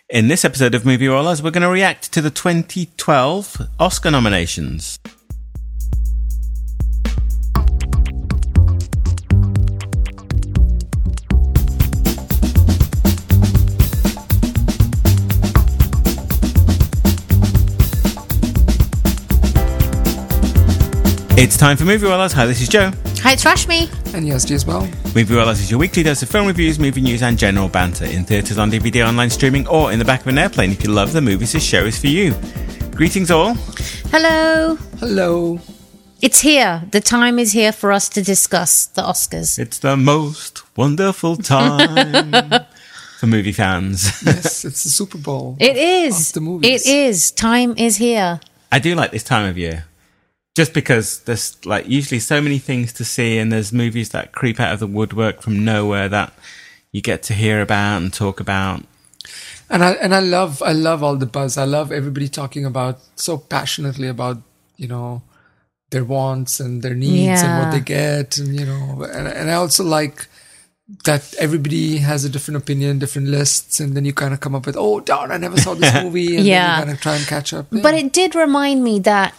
In this episode of Movie Rollers, we're going to react to the 2012 Oscar nominations. It's time for Movie Rollers. Hi, this is Joe. Hi, it's Rashmi. And Yazdi as well. Movie Rollers is your weekly dose of film reviews, movie news and general banter in theatres, on DVD, online streaming or in the back of an airplane. If you love the movies, this show is for you. Greetings all. Hello. Hello. It's here. The time is here for us to discuss the Oscars. It's the most wonderful time for movie fans. Yes, it's the Super Bowl. It is. Of the movies. It is. Time is here. I do like this time of year. Just because there's like usually so many things to see, and there's movies that creep out of the woodwork from nowhere that you get to hear about and talk about. And I love all the buzz. I love everybody talking about so passionately about, you know, their wants and their needs and what they get, and you know, and I also like that everybody has a different opinion, different lists, and then you kind of come up with, oh darn, I never saw this movie, and then you kind of try and catch up. Yeah. But it did remind me that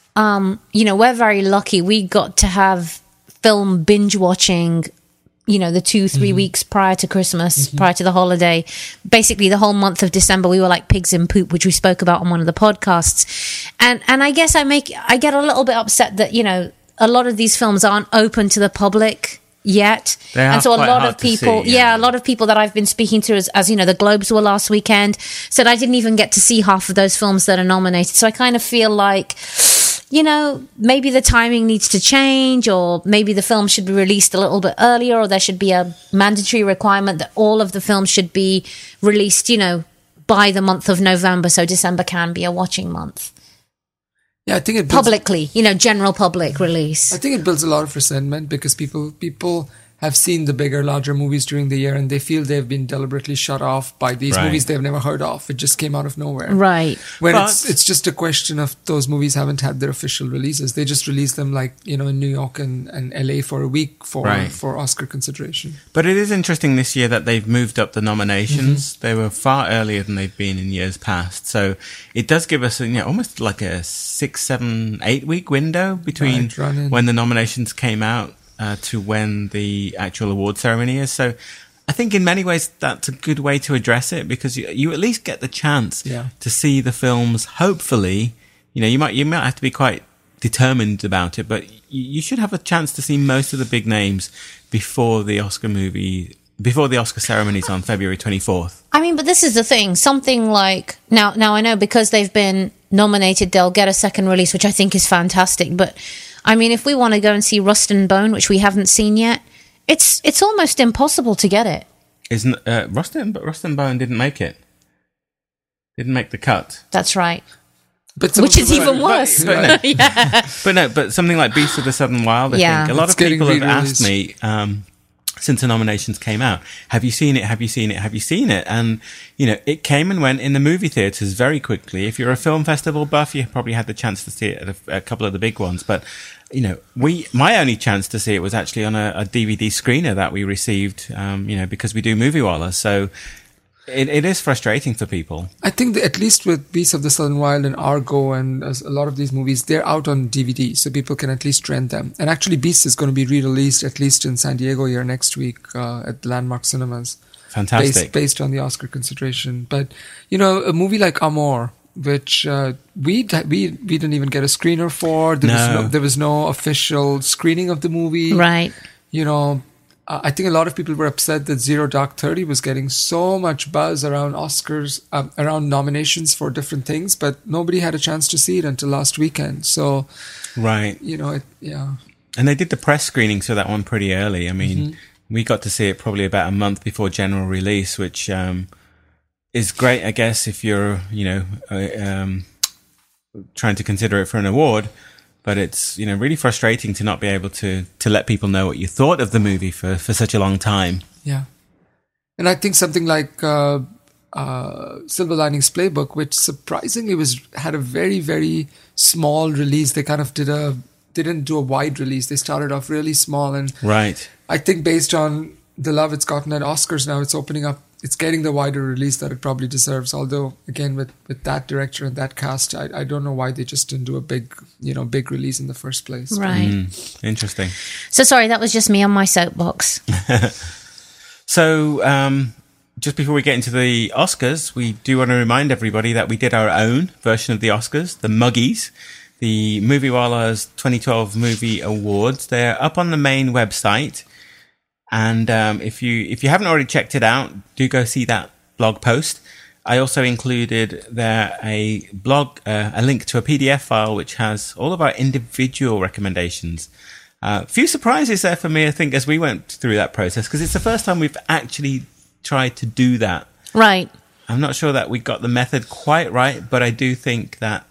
you know, we're very lucky. We got to have film binge watching, you know, the 2-3 weeks prior to Christmas, prior to the holiday. Basically, the whole month of December, we were like pigs in poop, which we spoke about on one of the podcasts. And I guess I get a little bit upset that, you know, a lot of these films aren't open to the public yet. And so a lot of people, a lot of people that I've been speaking to as you know, the Globes were last weekend, said I didn't even get to see half of those films that are nominated. So I kind of feel like, you know, maybe the timing needs to change, or maybe the film should be released a little bit earlier, or there should be a mandatory requirement that all of the films should be released, you know, by the month of November, so December can be a watching month. Yeah, I think it publicly, you know, general public release. I think it builds a lot of resentment because people have seen the bigger, larger movies during the year, and they feel they've been deliberately shut off by these movies they've never heard of. It just came out of nowhere. Right. When it's just a question of those movies haven't had their official releases. They just release them like, you know, in New York and LA for a week for Oscar consideration. But it is interesting this year that they've moved up the nominations. They were far earlier than they've been in years past. So it does give us, you know, almost like a 6, 7, 8 week window between when the nominations came out to when the actual award ceremony is. So I think in many ways that's a good way to address it, because you at least get the chance to see the films. Hopefully, you know, you might have to be quite determined about it, but you should have a chance to see most of the big names before the Oscar ceremonies on February 24th. I mean, but this is the thing. Something like now I know because they've been nominated, they'll get a second release, which I think is fantastic. But I mean, if we want to go and see Rust and Bone, which we haven't seen yet, it's almost impossible to get it. Isn't Rust and Bone didn't make it? Didn't make the cut. That's right. Which is even worse. But something like Beasts of the Southern Wild, I think a lot of people have asked me since the nominations came out, have you seen it? Have you seen it? Have you seen it? And, you know, it came and went in the movie theatres very quickly. If you're a film festival buff, you probably had the chance to see it at a couple of the big ones. But, you know, my only chance to see it was actually on a DVD screener that we received, you know, because we do Movie Rollers. So it is frustrating for people. I think that at least with Beasts of the Southern Wild and Argo and a lot of these movies, they're out on DVD, so people can at least rent them. And actually, Beasts is going to be re-released at least in San Diego here next week at Landmark Cinemas. Fantastic. Based on the Oscar consideration. But, you know, a movie like Amor, which we didn't even get a screener for. There was no official screening of the movie. Right. You know, I think a lot of people were upset that Zero Dark 30 was getting so much buzz around Oscars, around nominations for different things, but nobody had a chance to see it until last weekend. So, you know, And they did the press screenings for that one pretty early. I mean, we got to see it probably about a month before general release, which is great, I guess, if you're, you know, trying to consider it for an award. But it's, you know, really frustrating to not be able to let people know what you thought of the movie for such a long time. Yeah. And I think something like Silver Linings Playbook, which surprisingly had a very, very small release. They kind of didn't do a wide release. They started off really small. And I think based on the love it's gotten at Oscars now, it's opening up it's getting the wider release that it probably deserves. Although, again, with that director and that cast, I don't know why they just didn't do a big release in the first place. Right. Interesting. So sorry, that was just me on my soapbox. So, just before we get into the Oscars, we do want to remind everybody that we did our own version of the Oscars, the Muggies, the Moviewala's 2012 Movie Awards. They're up on the main website. And if you haven't already checked it out, do go see that blog post. I also included there a link to a PDF file which has all of our individual recommendations. A few surprises there for me, I think, as we went through that process, because it's the first time we've actually tried to do that. Right. I'm not sure that we got the method quite right, but I do think that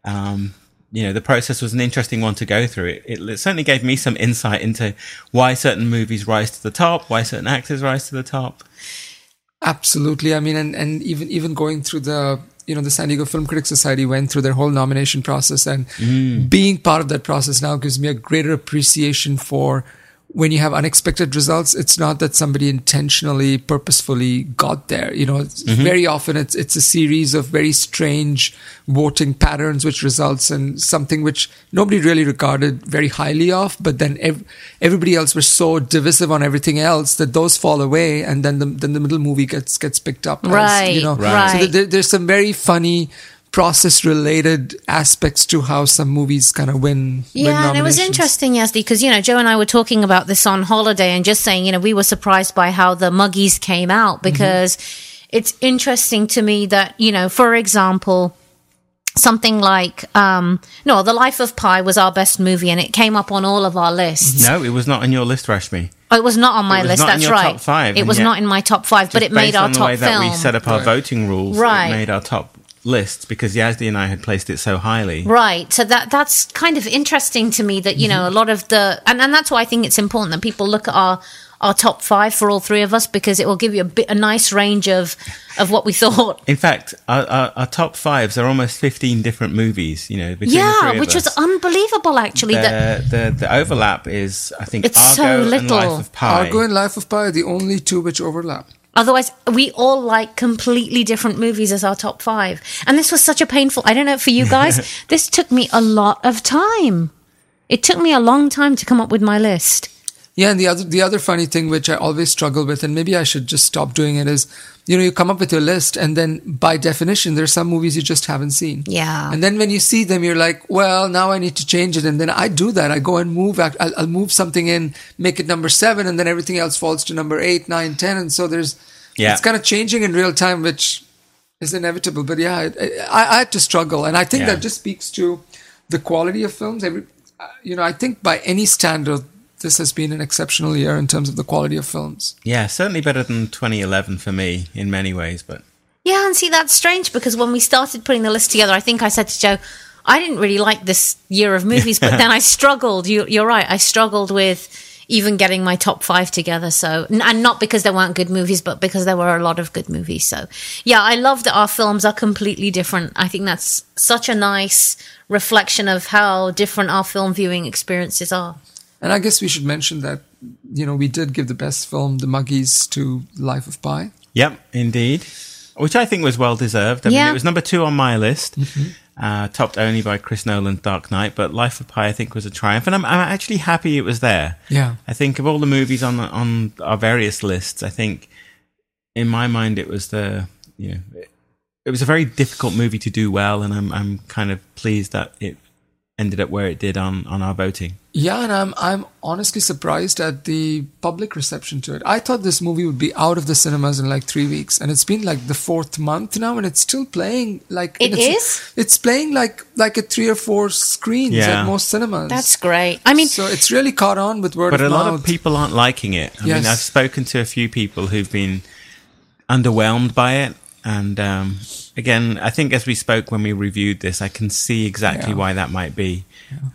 the process was an interesting one to go through. It certainly gave me some insight into why certain movies rise to the top, why certain actors rise to the top. Absolutely. I mean, and even going through the San Diego Film Critics Society went through their whole nomination process, and being part of that process now gives me a greater appreciation for when you have unexpected results. It's not that somebody intentionally, purposefully got there. Very often it's a series of very strange voting patterns, which results in something which nobody really regarded very highly of, but then everybody else was so divisive on everything else that those fall away, and then the middle movie gets picked up. Right. So there's some very funny process-related aspects to how some movies kind of win and it was interesting, Yazdi, because, Joe and I were talking about this on holiday and just saying, we were surprised by how the Muggies came out, because it's interesting to me that, for example, something like, The Life of Pi was our best movie, and it came up on all of our lists. No, it was not on your list, Rashmi. Oh, it was not on my list, that's right. Top 5, it was not in my top 5, but it made our top film. Based on the way that we set up our voting rules, it made our top list, because Yazdi and I had placed it so highly. Right. So that's kind of interesting to me that, a lot of the... And that's why I think it's important that people look at our top 5 for all three of us, because it will give you a nice range of what we thought. In fact, our top 5s are almost 15 different movies, between the three of which us. was unbelievable, actually. The overlap is, I think, it's Argo so little. and Life of Pi. Argo and Life of Pi are the only two which overlap. Otherwise, we all like completely different movies as our top 5. And this was such a painful... I don't know, for you guys, this took me a lot of time. It took me a long time to come up with my list. Yeah, and the other funny thing, which I always struggle with, and maybe I should just stop doing it, is, you come up with your list, and then by definition, there's some movies you just haven't seen. Yeah. And then when you see them, you're like, well, now I need to change it. And then I do that. I go and move. I'll move something in, make it number 7, and then everything else falls to number 8, 9, 10. And so it's kind of changing in real time, which is inevitable. But yeah, I had to struggle. And I think that just speaks to the quality of films. I think by any standard, this has been an exceptional year in terms of the quality of films. Yeah, certainly better than 2011 for me in many ways. But yeah, and see, that's strange, because when we started putting the list together, I think I said to Joe, I didn't really like this year of movies, but then I struggled. You're right. I struggled with even getting my top 5 together. So, and not because there weren't good movies, but because there were a lot of good movies. So yeah, I love that our films are completely different. I think that's such a nice reflection of how different our film viewing experiences are. And I guess we should mention that, we did give the best film, The Muggies, to Life of Pi. Yep, indeed. Which I think was well deserved. I mean, it was number 2 on my list, topped only by Chris Nolan's Dark Knight. But Life of Pi, I think, was a triumph, and I'm actually happy it was there. Yeah, I think of all the movies on our various lists, I think in my mind it was it was a very difficult movie to do well, and I'm kind of pleased that it ended up where it did on our voting. Yeah, and I'm honestly surprised at the public reception to it. I thought this movie would be out of the cinemas in like 3 weeks, and it's been like the 4th month now, and it's still playing like it's playing like at 3 or 4 screens at most cinemas. That's great. I mean, so it's really caught on with word of mouth. But a lot of people aren't liking it. I mean, I've spoken to a few people who've been underwhelmed by it. And again, I think as we spoke when we reviewed this, I can see exactly why that might be.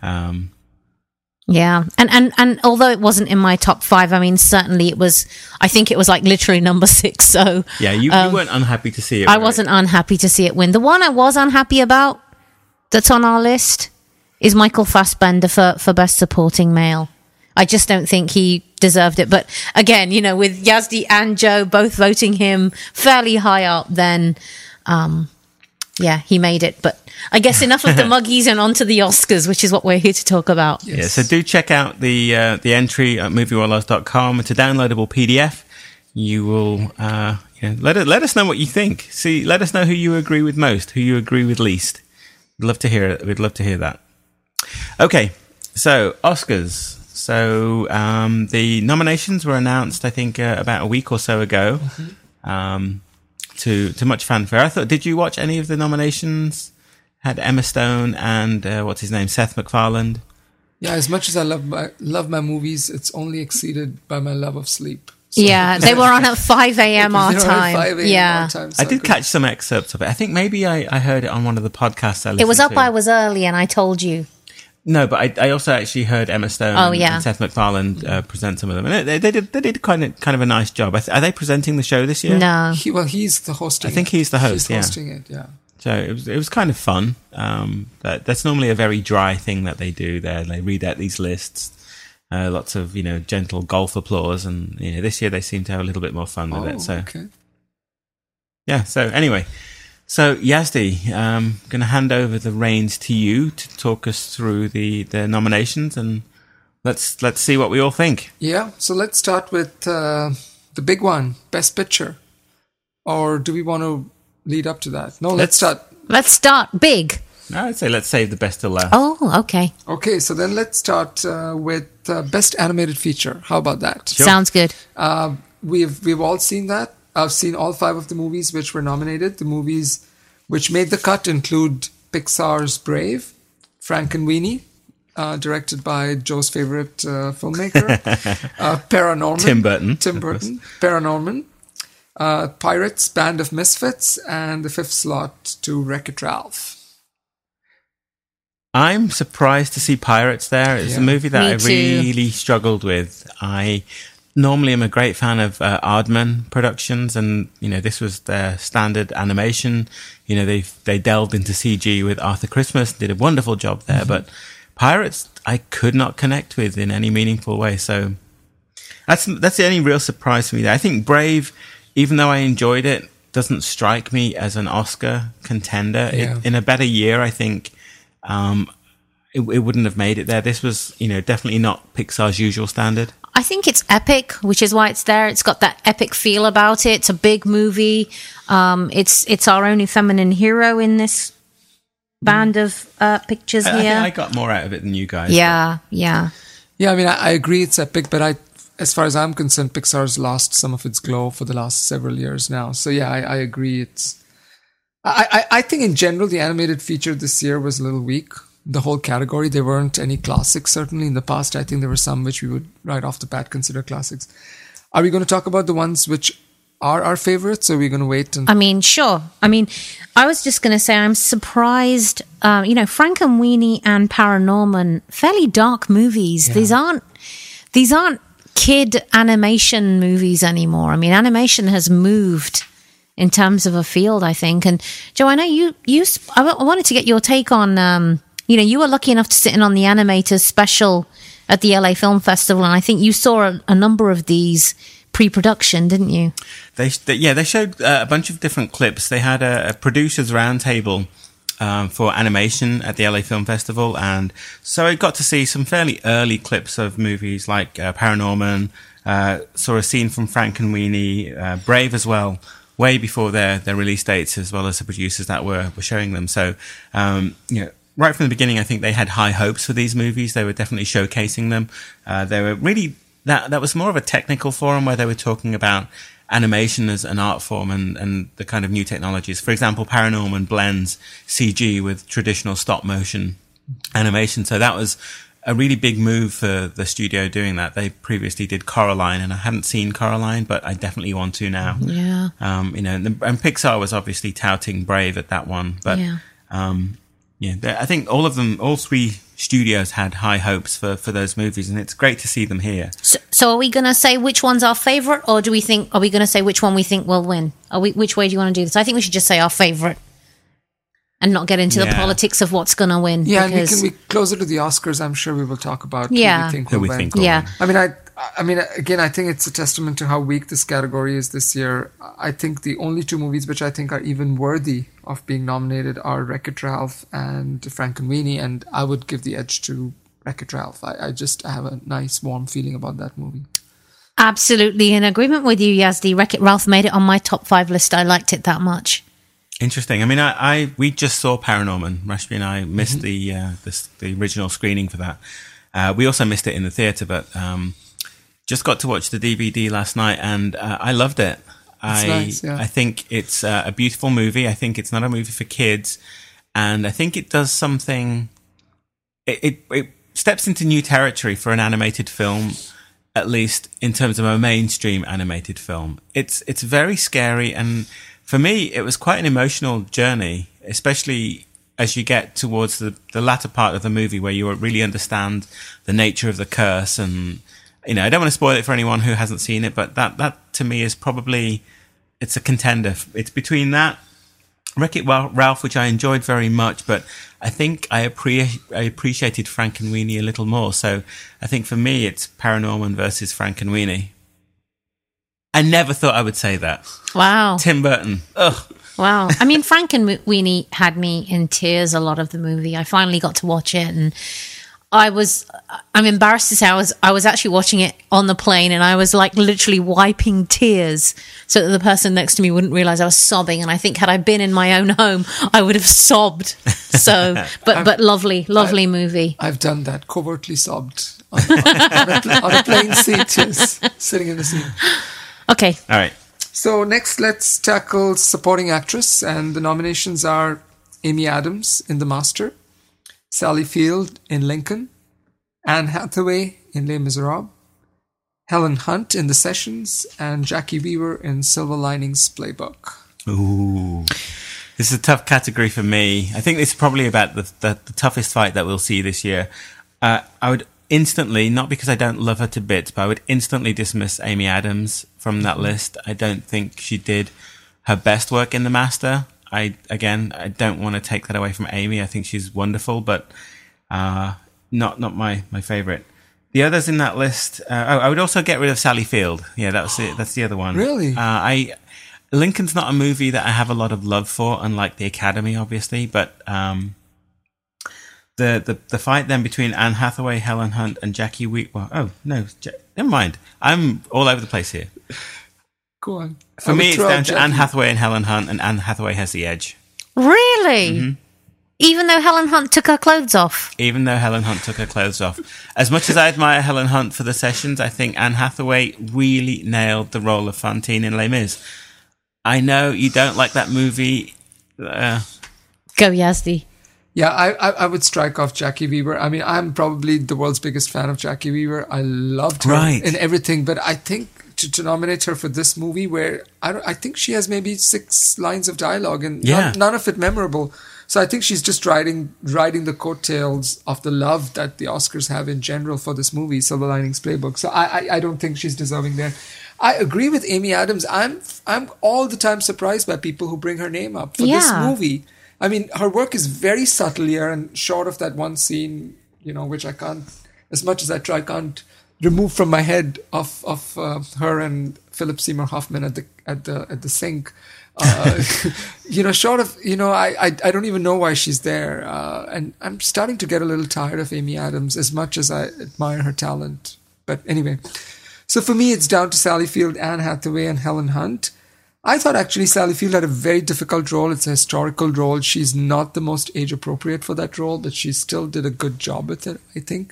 Yeah. And although it wasn't in my top 5, I mean, certainly I think it was like literally number 6. So yeah, you weren't unhappy to see it. I wasn't unhappy to see it win. The one I was unhappy about that's on our list is Michael Fassbender for Best Supporting Male. I just don't think he deserved it. But again, you know, with Yazdi and Joe both voting him fairly high up, then yeah, he made it. But I guess enough of the muggies and on to the Oscars, which is what we're here to talk about. Yes. Yeah, so do check out the entry at moviewarlords.com. It's a downloadable PDF. You will let us know what you think. Let us know who you agree with most, who you agree with least. We'd love to hear it. We'd love to hear that. Okay, so Oscars. So the nominations were announced, I think, about a week or so ago. To much fanfare. I thought, did you watch any of the nominations? Had Emma Stone and Seth MacFarlane. Yeah, as much as I love my movies, it's only exceeded by my love of sleep. So yeah, they were on at 5 a.m. our time. 5 a.m. our time, so I did catch some excerpts of it. I think maybe I heard it on one of the podcasts I listened to. It was up I Was Early, and I told you. No, but I also actually heard Emma Stone and Seth MacFarlane present some of them, and they did kind of a nice job. Are they presenting the show this year? No. He's the host. I think he's the host. He's hosting it. Yeah. So it was kind of fun. That's normally a very dry thing that they do there. They read out these lists, lots of gentle golf applause, and this year they seem to have a little bit more fun with it. So okay. Yeah. So anyway. So, Yazdi, I'm going to hand over the reins to you to talk us through the nominations, and let's see what we all think. Yeah, so let's start with the big one, Best Picture. Or do we want to lead up to that? No, let's start. Let's start big. No, I'd say let's save the best till last. Oh, okay. Okay, so then let's start with Best Animated Feature. How about that? Sure. Sounds good. We've all seen that. I've seen all 5 of the movies which were nominated. The movies which made the cut include Pixar's Brave, Frankenweenie, directed by Joe's favorite filmmaker, Paranorman. Tim Burton. Paranorman, Pirates, Band of Misfits, and the 5th slot to Wreck-It Ralph. I'm surprised to see Pirates there. It's a movie that I really struggled with. I normally am a great fan of Aardman Productions, and this was their standard animation. They delved into CG with Arthur Christmas, did a wonderful job there, but Pirates I could not connect with in any meaningful way. So that's the only real surprise for me there. I think Brave, even though I enjoyed it, doesn't strike me as an Oscar contender. Yeah. In a better year, I think it wouldn't have made it there. This was definitely not Pixar's usual standard. I think it's epic, which is why it's there. It's got that epic feel about it. It's a big movie. It's our only feminine hero in this band of pictures here. I think I got more out of it than you guys. Yeah. Yeah, I mean, I agree it's epic, but as far as I'm concerned, Pixar's lost some of its glow for the last several years now. So yeah, I agree. I think in general, the animated feature this year was a little weak. The whole category, there weren't any classics. Certainly in the past, I think there were some which we would right off the bat consider classics. Are we going to talk about the ones which are our favorites, or are we going to wait? I mean, sure. I mean, I was just going to say I'm surprised. Frankenweenie and Paranorman, fairly dark movies. Yeah. These aren't kid animation movies anymore. I mean, animation has moved in terms of a field, I think. And Joe, I know I wanted to get your take on. You were lucky enough to sit in on the Animators special at the LA Film Festival, and I think you saw a number of these pre-production, didn't you? They showed a bunch of different clips. They had a producers roundtable for animation at the LA Film Festival, and so I got to see some fairly early clips of movies like Paranorman, saw a scene from Frankenweenie, Brave as well, way before their release dates, as well as the producers that were showing them. So, right from the beginning, I think they had high hopes for these movies. They were definitely showcasing them. They were really that was more of a technical forum where they were talking about animation as an art form and the kind of new technologies. For example, Paranorman blends CG with traditional stop motion animation. So that was a really big move for the studio doing that. They previously did Coraline, and I hadn't seen Coraline, but I definitely want to now. Yeah. And Pixar was obviously touting Brave at that one, but I think all 3 studios had high hopes for those movies, and it's great to see them here. So are we going to say which one's our favorite, or are we going to say which one we think will win? Which way do you want to do this? I think we should just say our favorite and not get into the politics of what's going to win. Yeah, and we closer to the Oscars, I'm sure we will talk about who we think will win. Yeah. I mean, I mean, again, I think it's a testament to how weak this category is this year. I think the only two movies which I think are even worthy of being nominated are Wreck-It Ralph and Frankenweenie, and I would give the edge to Wreck-It Ralph. I have a nice, warm feeling about that movie. Absolutely in agreement with you, Yazdi. Wreck-It Ralph made it on my top 5 list. I liked it that much. Interesting. I mean, we just saw Paranorman. Rashmi and I missed the original screening for that. We also missed it in the theatre, but just got to watch the DVD last night, and I loved it. Nice, yeah. I think it's a beautiful movie. I think it's not a movie for kids, and I think it does something. It steps into new territory for an animated film, at least in terms of a mainstream animated film. It's very scary, and for me, it was quite an emotional journey, especially as you get towards the latter part of the movie where you really understand the nature of the curse. And, you know, I don't want to spoil it for anyone who hasn't seen it, but that to me is probably, it's a contender. It's between that, Wreck-It Ralph, which I enjoyed very much, but I think I appreciated Frankenweenie a little more. So I think for me, it's Paranorman versus Frankenweenie. I never thought I would say that. Wow. Tim Burton. Ugh. Wow. I mean, Frankenweenie had me in tears a lot of the movie. I finally got to watch it, and I'm embarrassed to say I was actually watching it on the plane, and I was like literally wiping tears so that the person next to me wouldn't realize I was sobbing. And I think had I been in my own home, I would have sobbed. So, but lovely movie. I've done that, covertly sobbed on a plane seat, just sitting in the seat. Okay. All right. So next, let's tackle supporting actress, and the nominations are Amy Adams in The Master, Sally Field in Lincoln, Anne Hathaway in Les Miserables, Helen Hunt in The Sessions, and Jackie Weaver in Silver Linings Playbook. Ooh, this is a tough category for me. I think this is probably about the toughest fight that we'll see this year. I would instantly, not because I don't love her to bits, but I would instantly dismiss Amy Adams from that list. I don't think she did her best work in The Master. I don't want to take that away from Amy. I think she's wonderful, but not my favorite. The others in that list, I would also get rid of Sally Field. Yeah, that's it. That's the other one. Really? Lincoln's not a movie that I have a lot of love for, unlike The Academy, obviously, but the fight then between Anne Hathaway, Helen Hunt, and Jackie Weaver. Well, oh no, never mind. I'm all over the place here. Go on. For me, it's down to Anne Hathaway and Helen Hunt, and Anne Hathaway has the edge. Really? Mm-hmm. Even though Helen Hunt took her clothes off? Even though Helen Hunt took her clothes off. As much as I admire Helen Hunt for The Sessions, I think Anne Hathaway really nailed the role of Fantine in Les Mis. I know you don't like that movie. Go, Yazdi. Yeah, I would strike off Jackie Weaver. I mean, I'm probably the world's biggest fan of Jackie Weaver. I loved her in everything, but I think to nominate her for this movie, where I think she has maybe 6 lines of dialogue and none of it memorable. So I think she's just riding the coattails of the love that the Oscars have in general for this movie, Silver Linings Playbook. So I don't think she's deserving there. I agree with Amy Adams. I'm all the time surprised by people who bring her name up for this movie. I mean, her work is very subtle here, and short of that one scene, which I can't, as much as I try, can't remove from my head of her and Philip Seymour Hoffman at the sink. Short of, I don't even know why she's there, and I'm starting to get a little tired of Amy Adams as much as I admire her talent. But anyway, so for me, it's down to Sally Field, Anne Hathaway, and Helen Hunt. I thought actually Sally Field had a very difficult role. It's a historical role. She's not the most age appropriate for that role, but she still did a good job with it, I think.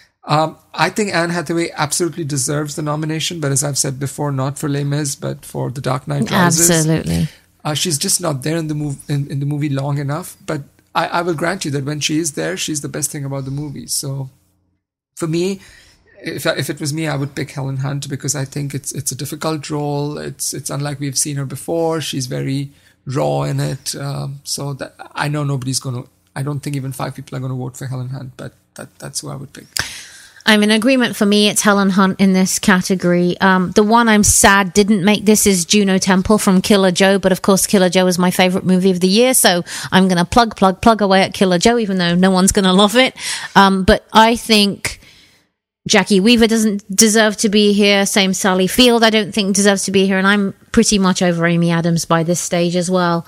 I think Anne Hathaway absolutely deserves the nomination, but as I've said before, not for Les Mis, but for The Dark Knight Rises. Absolutely. She's just not there in the movie long enough, but I will grant you that when she is there, she's the best thing about the movie. So for me, if it was me, I would pick Helen Hunt, because I think it's a difficult role. It's unlike we've seen her before. She's very raw in it. So that I know nobody's going to, I don't think even 5 people are going to vote for Helen Hunt, but that's who I would pick. I'm in agreement. For me, it's Helen Hunt in this category. The one I'm sad didn't make this is Juno Temple from Killer Joe, but of course Killer Joe is my favorite movie of the year, so I'm going to plug away at Killer Joe, even though no one's going to love it. But I think Jackie Weaver doesn't deserve to be here. Same Sally Field, I don't think deserves to be here. And I'm pretty much over Amy Adams by this stage as well.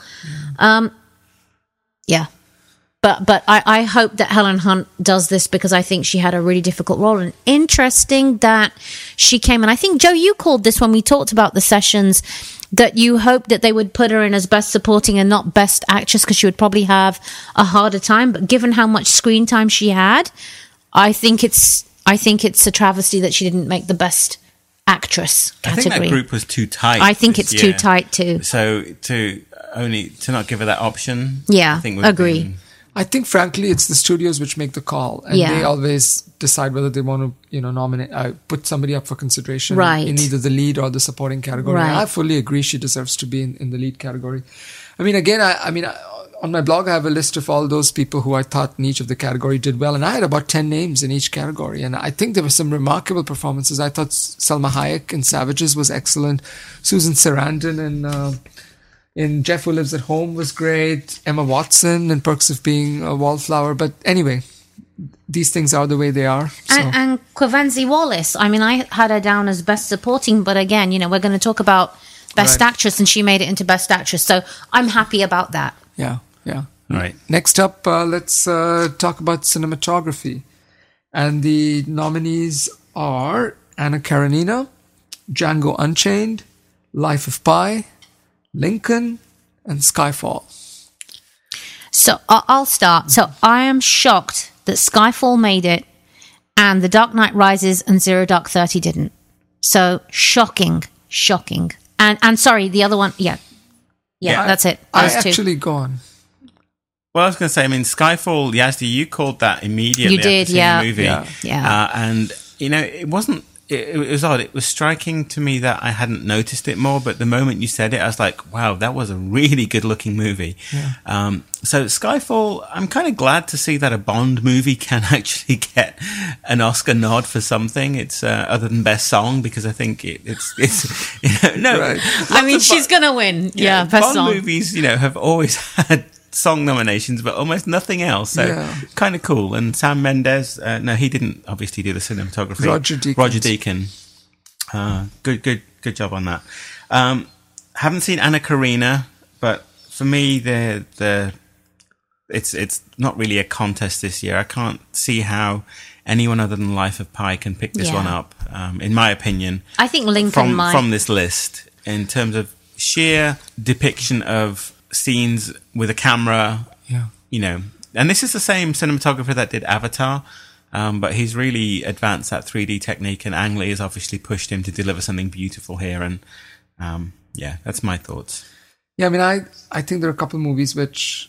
Yeah. But I hope that Helen Hunt does this because I think she had a really difficult role. And interesting that she came, and I think, Joe, you called this when we talked about the sessions, that you hoped that they would put her in as best supporting and not best actress because she would probably have a harder time. But given how much screen time she had, I think it's a travesty that she didn't make the best actress category. I think that group was too tight. I think it's too tight too. So to not give her that option, yeah, I think agree. I think, frankly, it's the studios which make the call, and they always decide whether they want to, nominate, put somebody up for consideration in either the lead or the supporting category. Right. I fully agree she deserves to be in the lead category. I mean, again, on my blog, I have a list of all those people who I thought in each of the category did well, and I had about 10 names in each category, and I think there were some remarkable performances. I thought Salma Hayek in Savages was excellent. Susan Sarandon in Jeff Who Lives at Home was great. Emma Watson in Perks of Being a Wallflower. But anyway, these things are the way they are. So. And Quivanzi Wallace. I mean, I had her down as best supporting, but again, we're going to talk about best actress, and she made it into best actress. So I'm happy about that. Yeah. All right. Next up, let's talk about cinematography. And the nominees are Anna Karenina, Django Unchained, Life of Pi, Lincoln, and Skyfall. So I'll start. So I am shocked that Skyfall made it and The Dark Knight Rises and Zero Dark 30 didn't. So shocking. And sorry, the other one, yeah, that's it. Go on. Well, I was going to say, I mean, Skyfall, Yazdi, you called that immediately. You did, after seeing the movie. Yeah. And, it wasn't, it was odd. It was striking to me that I hadn't noticed it more, but the moment you said it, I was like, wow, that was a really good looking movie. Yeah. So Skyfall, I'm kind of glad to see that a Bond movie can actually get an Oscar nod for something. It's other than best song, because I think it's no. Right. I mean, she's going to win. Yeah, best Bond song. movies, have always had song nominations, but almost nothing else. So kind of cool. And Sam Mendes, no, he didn't obviously do the cinematography. Roger Deakins. Good job on that. Haven't seen Anna Karina, but for me, it's not really a contest this year. I can't see how anyone other than Life of Pi can pick this one up. In my opinion, I think Lincoln from this list in terms of sheer depiction of scenes with a camera, and this is the same cinematographer that did Avatar, but he's really advanced that 3D technique, and Ang Lee has obviously pushed him to deliver something beautiful here, and that's my thoughts. Yeah, I mean, I think there are a couple of movies which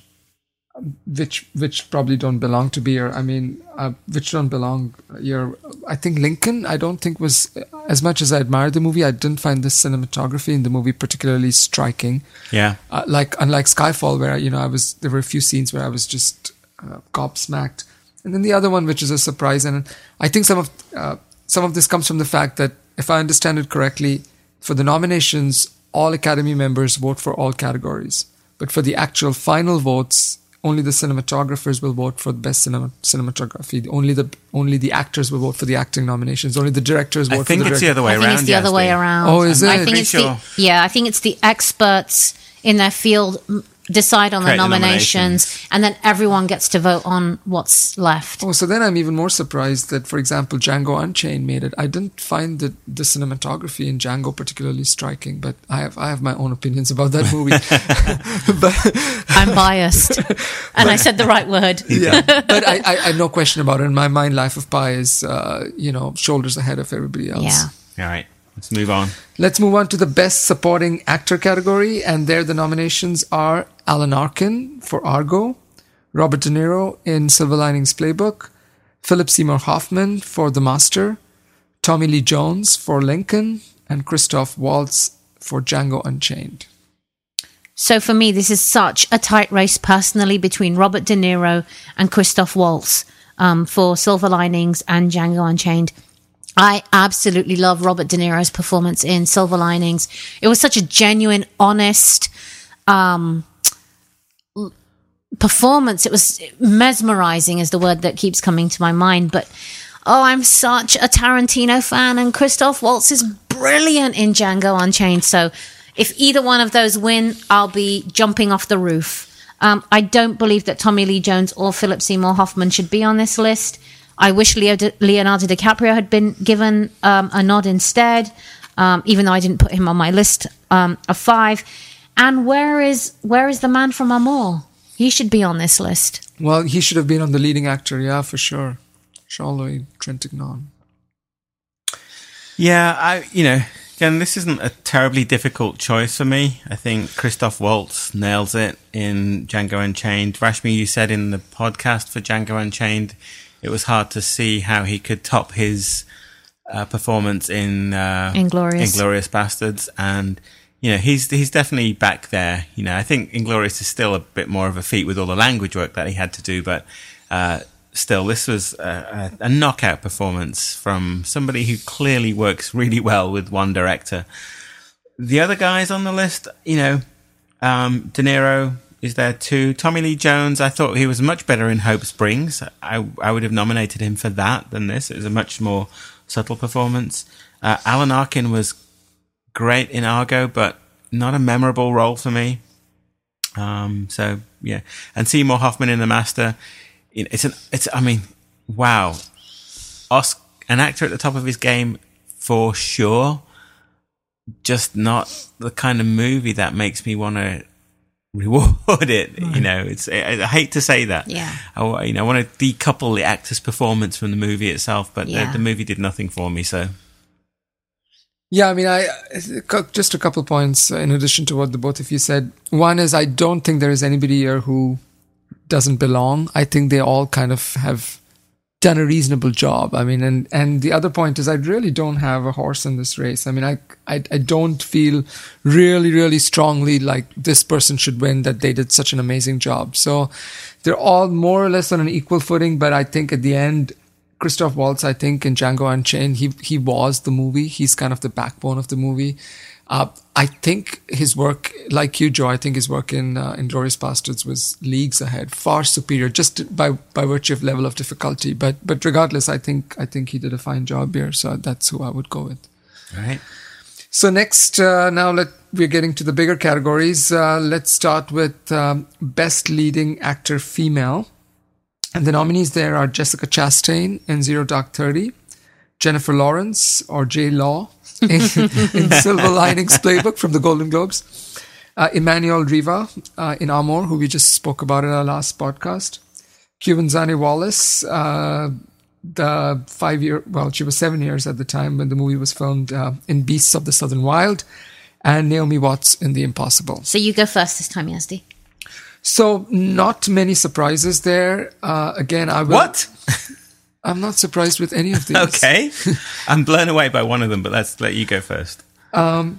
probably don't belong to be here. I mean, which don't belong here. I think Lincoln, I don't think was, as much as I admired the movie, I didn't find the cinematography in the movie particularly striking. Yeah. Unlike Skyfall, where, there were a few scenes where I was just gobsmacked. And then the other one, which is a surprise, and I think some of this comes from the fact that, if I understand it correctly, for the nominations, all Academy members vote for all categories. But for the actual final votes, only the cinematographers will vote for the best cinematography. Only the actors will vote for the acting nominations. Only the directors vote for the director. I think it's the other way around. I think it's the other way around. Oh, is it? I think I think it's the experts in their field decide on the nominations, and then everyone gets to vote on what's left. Oh, so then I'm even more surprised that, for example, Django Unchained made it. I didn't find the cinematography in Django particularly striking, but I have my own opinions about that movie. I'm biased, and I said the right word. Yeah, but I no question about it. In my mind, Life of Pi is shoulders ahead of everybody else. Yeah. All right. Let's move on. Let's move on to the Best Supporting Actor category, and there the nominations are Alan Arkin for Argo, Robert De Niro in Silver Linings Playbook, Philip Seymour Hoffman for The Master, Tommy Lee Jones for Lincoln, and Christoph Waltz for Django Unchained. So for me, this is such a tight race personally between Robert De Niro and Christoph Waltz for Silver Linings and Django Unchained. I absolutely love Robert De Niro's performance in Silver Linings. It was such a genuine, honest performance. It was mesmerizing is the word that keeps coming to my mind. But I'm such a Tarantino fan, and Christoph Waltz is brilliant in Django Unchained. So if either one of those win, I'll be jumping off the roof. I don't believe that Tommy Lee Jones or Philip Seymour Hoffman should be on this list. I wish Leonardo DiCaprio had been given a nod instead, even though I didn't put him on my list of 5. And where is the man from Amour? He should be on this list. Well, he should have been on the leading actor, yeah, for sure. Jean-Louis Trintignant. Yeah, again, this isn't a terribly difficult choice for me. I think Christoph Waltz nails it in Django Unchained. Rashmi, you said in the podcast for Django Unchained, it was hard to see how he could top his performance in Inglourious Bastards. And, he's definitely back there. I think Inglourious is still a bit more of a feat with all the language work that he had to do, but still, this was a knockout performance from somebody who clearly works really well with one director. The other guys on the list, De Niro is there too. Tommy Lee Jones, I thought he was much better in Hope Springs. I would have nominated him for that than this. It was a much more subtle performance. Alan Arkin was great in Argo, but not a memorable role for me. So yeah, and Seymour Hoffman in The Master. Wow. An actor at the top of his game for sure. Just not the kind of movie that makes me want to reward it. Right. I hate to say that. Yeah. I want to decouple the actor's performance from the movie itself, but the movie did nothing for me. So. Yeah, just a couple points in addition to what the both of you said. One is I don't think there is anybody here who doesn't belong. I think they all kind of have done a reasonable job. And the other point is I really don't have a horse in this race. I don't feel really, really strongly like this person should win, that they did such an amazing job. So they're all more or less on an equal footing, but I think at the end, Christoph Waltz, I think in Django Unchained, he was the movie. He's kind of the backbone of the movie. I think his work, like you, Joe, I think his work in Inglourious Bastards was leagues ahead, far superior, just by virtue of level of difficulty. But regardless, I think he did a fine job here. So that's who I would go with. All right. So next, now we're getting to the bigger categories. Let's start with Best Leading Actor Female. And the nominees there are Jessica Chastain in Zero Dark 30, Jennifer Lawrence or J-Law in Silver Linings Playbook from the Golden Globes, Emmanuel Riva in Amour, who we just spoke about in our last podcast, Quvenzhané Wallis, she was 7 years at the time when the movie was filmed, in Beasts of the Southern Wild, and Naomi Watts in The Impossible. So you go first this time, Yazdi. So not many surprises there. Again, I will... What? I'm not surprised with any of these. Okay. I'm blown away by one of them, but let's let you go first. I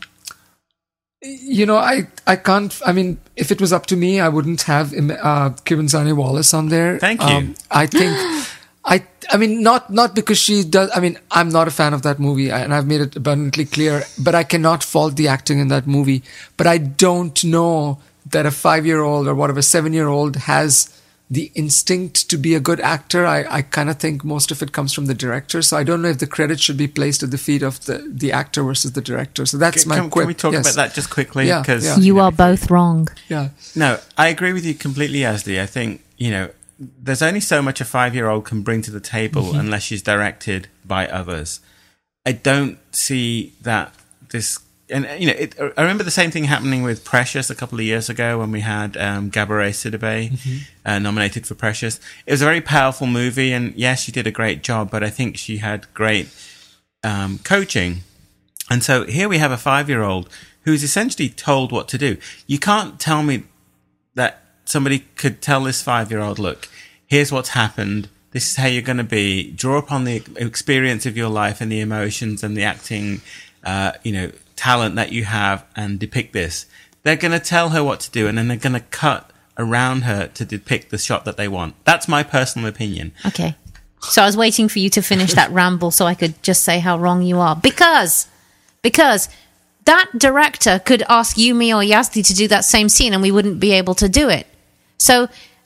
can't... if it was up to me, I wouldn't have Quvenzhané Wallis on there. Thank you. I think... not because she does... I'm not a fan of that movie, and I've made it abundantly clear, but I cannot fault the acting in that movie. But I don't know that a 5-year-old or whatever 7-year-old has the instinct to be a good actor. I kind of think most of it comes from the director. So I don't know if the credit should be placed at the feet of the actor versus the director. So that's my quip. Can we talk about that just quickly? Yeah, you are both wrong. Yeah. No, I agree with you completely, Yazdi. I think, there's only so much a 5-year-old can bring to the table unless she's directed by others. I don't see that this... And, I remember the same thing happening with Precious a couple of years ago when we had Gabourey Sidibe nominated for Precious. It was a very powerful movie, and yes, she did a great job, but I think she had great coaching. And so here we have a 5-year-old who's essentially told what to do. You can't tell me that somebody could tell this 5-year-old, look, here's what's happened. This is how you're going to be. Draw upon the experience of your life and the emotions and the acting, talent that you have and depict this. They're going to tell her what to do, and then they're going to cut around her to depict the shot that they want. That's my personal opinion. Okay. So I was waiting for you to finish that ramble so I could just say how wrong you are. Because that director could ask you, me, or Yazdi to do that same scene and we wouldn't be able to do it. So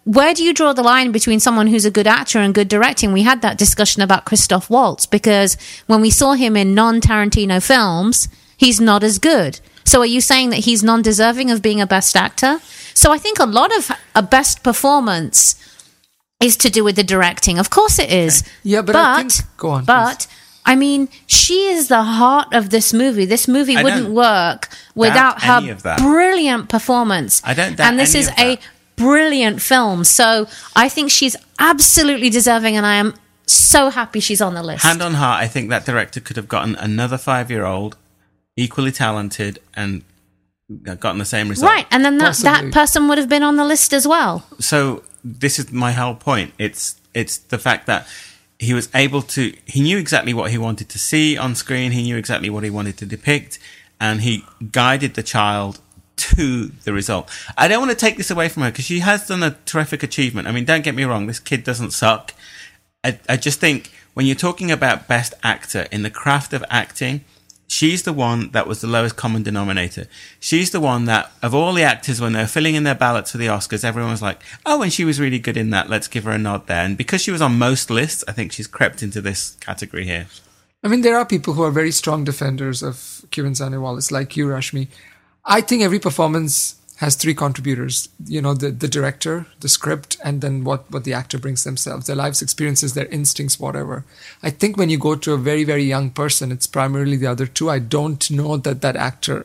where do you draw the line between someone who's a good actor and good directing? We had that discussion about Christoph Waltz, because when we saw him in non-Tarantino films, he's not as good. So are you saying that he's non-deserving of being a best actor? So I think a lot of a best performance is to do with the directing. Of course it is. Yeah, but I think... Go on, but... Please. I mean, she is the heart of this movie. This movie wouldn't work without her brilliant performance. I don't doubt and this is a brilliant film. So I think she's absolutely deserving, and I am so happy she's on the list. Hand on heart, I think that director could have gotten another 5-year-old, equally talented, and gotten the same result. Right, and then that person would have been on the list as well. So this is my whole point. It's the fact that he was able to, he knew exactly what he wanted to see on screen. He knew exactly what he wanted to depict, and he guided the child to the result. I don't want to take this away from her, because she has done a terrific achievement. I mean, don't get me wrong, this kid doesn't suck. I just think when you're talking about best actor in the craft of acting, she's the one that was the lowest common denominator. She's the one that, of all the actors, when they're filling in their ballots for the Oscars, everyone was like, oh, and she was really good in that, let's give her a nod there. And because she was on most lists, I think she's crept into this category here. I mean, there are people who are very strong defenders of Quirinzane Wallace, like you, Rashmi. I think every performance has 3 contributors, the director, the script, and then what the actor brings themselves, their life's experiences, their instincts, whatever. I think when you go to a very, very young person, it's primarily the other 2. I don't know that actor,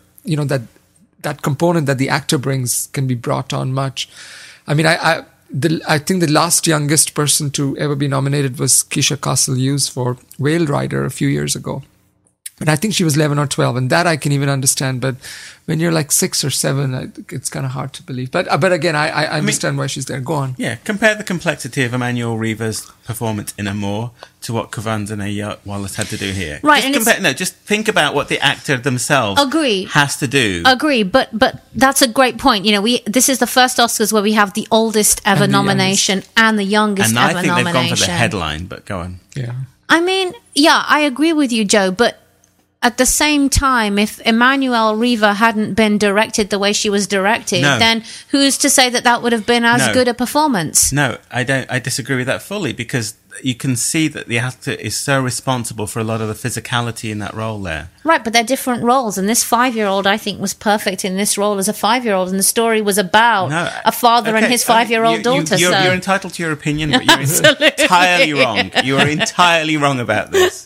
that component that the actor brings can be brought on much. I mean, I think the last youngest person to ever be nominated was Keisha Castle-Hughes for Whale Rider a few years ago. And I think she was 11 or 12, and that I can even understand. But when you're like 6 or 7, it's kind of hard to believe. But again, I understand why she's there. Go on. Yeah, compare the complexity of Emmanuel Riva's performance in Amour to what Quirinzane Wallace had to do here. Right. Just think about what the actor themselves has to do. Agree, but that's a great point. This is the first Oscars where we have the oldest ever nomination and the youngest ever nomination. And I think they've gone for the headline, but go on. Yeah. I mean, yeah, I agree with you, Joe, but at the same time, if Emmanuel Riva hadn't been directed the way she was directed, then who's to say that would have been as good a performance? No, I don't. I disagree with that fully, because you can see that the actor is so responsible for a lot of the physicality in that role there. Right, but they're different roles, and this 5-year-old, I think, was perfect in this role as a 5-year-old, and the story was about a father and his 5-year-old daughter. You're entitled to your opinion, but you're entirely wrong. You are entirely wrong about this.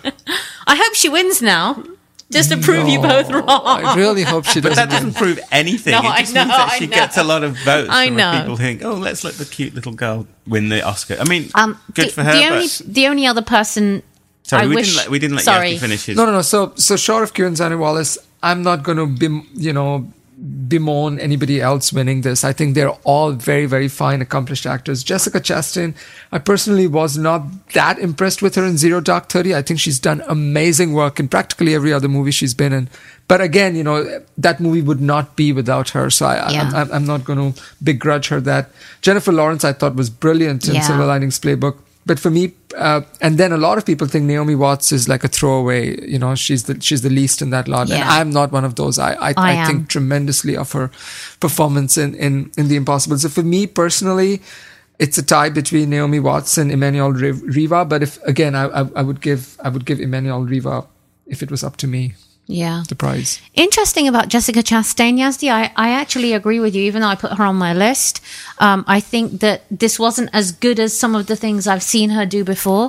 I hope she wins now, just to prove you both wrong. I really hope she doesn't. But that doesn't prove anything. It just means that she gets a lot of votes from people who think, oh, let's let the cute little girl win the Oscar. I mean, good for her. The only other person... Sorry, we didn't let Yaki finish his... No. So short of Quirinzane Wallace, I'm not going to bemoan anybody else winning this. I think they're all very, very fine, accomplished actors. Jessica Chastain, I personally was not that impressed with her in Zero Dark 30. I think she's done amazing work in practically every other movie she's been in. But again, that movie would not be without her. So I'm not going to begrudge her that. Jennifer Lawrence, I thought, was brilliant in Silver Linings Playbook. But for me, and then a lot of people think Naomi Watts is like a throwaway. She's the least in that lot, and I'm not one of those. I think tremendously of her performance in The Impossible. So for me personally, it's a tie between Naomi Watts and Emmanuel Riva. But if again, I would give Emmanuel Riva, if it was up to me. Yeah. The prize. Interesting about Jessica Chastain, Yazdi. I actually agree with you, even though I put her on my list. I think that this wasn't as good as some of the things I've seen her do before.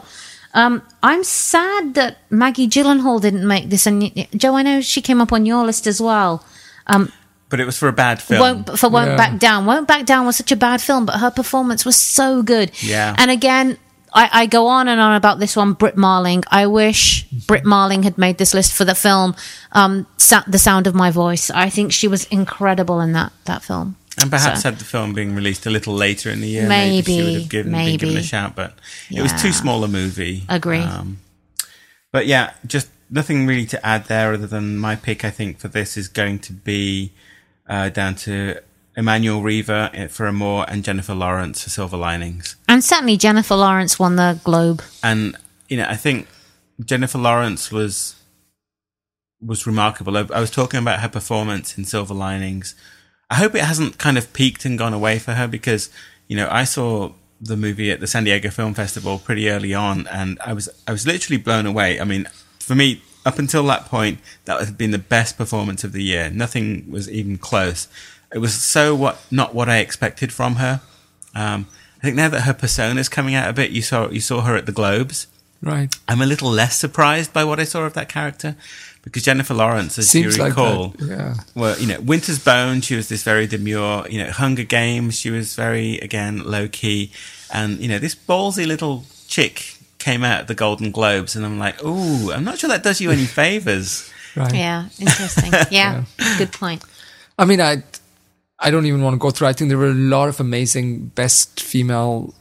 I'm sad that Maggie Gyllenhaal didn't make this. And Joe, I know she came up on your list as well. But it was for a bad film. Won't Back Down. Won't Back Down was such a bad film, but her performance was so good. Yeah. And again... I go on and on about this one, Brit Marling. I wish Brit Marling had made this list for the film, The Sound of My Voice. I think she was incredible in that film. And perhaps had the film being released a little later in the year, maybe she would have been given a shout, but it was too small a movie. Agree. But yeah, just nothing really to add there other than my pick, I think, for this is going to be down to Emmanuel Riva for Amour and Jennifer Lawrence for Silver Linings. And certainly Jennifer Lawrence won the Globe. And, I think Jennifer Lawrence was remarkable. I was talking about her performance in Silver Linings. I hope it hasn't kind of peaked and gone away for her, because I saw the movie at the San Diego Film Festival pretty early on, and I was literally blown away. I mean, for me, up until that point, that had been the best performance of the year. Nothing was even close. It was not what I expected from her. I think now that her persona is coming out a bit, you saw her at the Globes. Right. I'm a little less surprised by what I saw of that character, because Jennifer Lawrence, as you recall, well, Winter's Bone, she was this very demure. Hunger Games, she was very, again, low key, and this ballsy little chick came out at the Golden Globes, and I'm like, ooh, I'm not sure that does you any favors. Right. Yeah, interesting. Yeah, good point. I mean, I don't even want to go through. I think there were a lot of amazing best female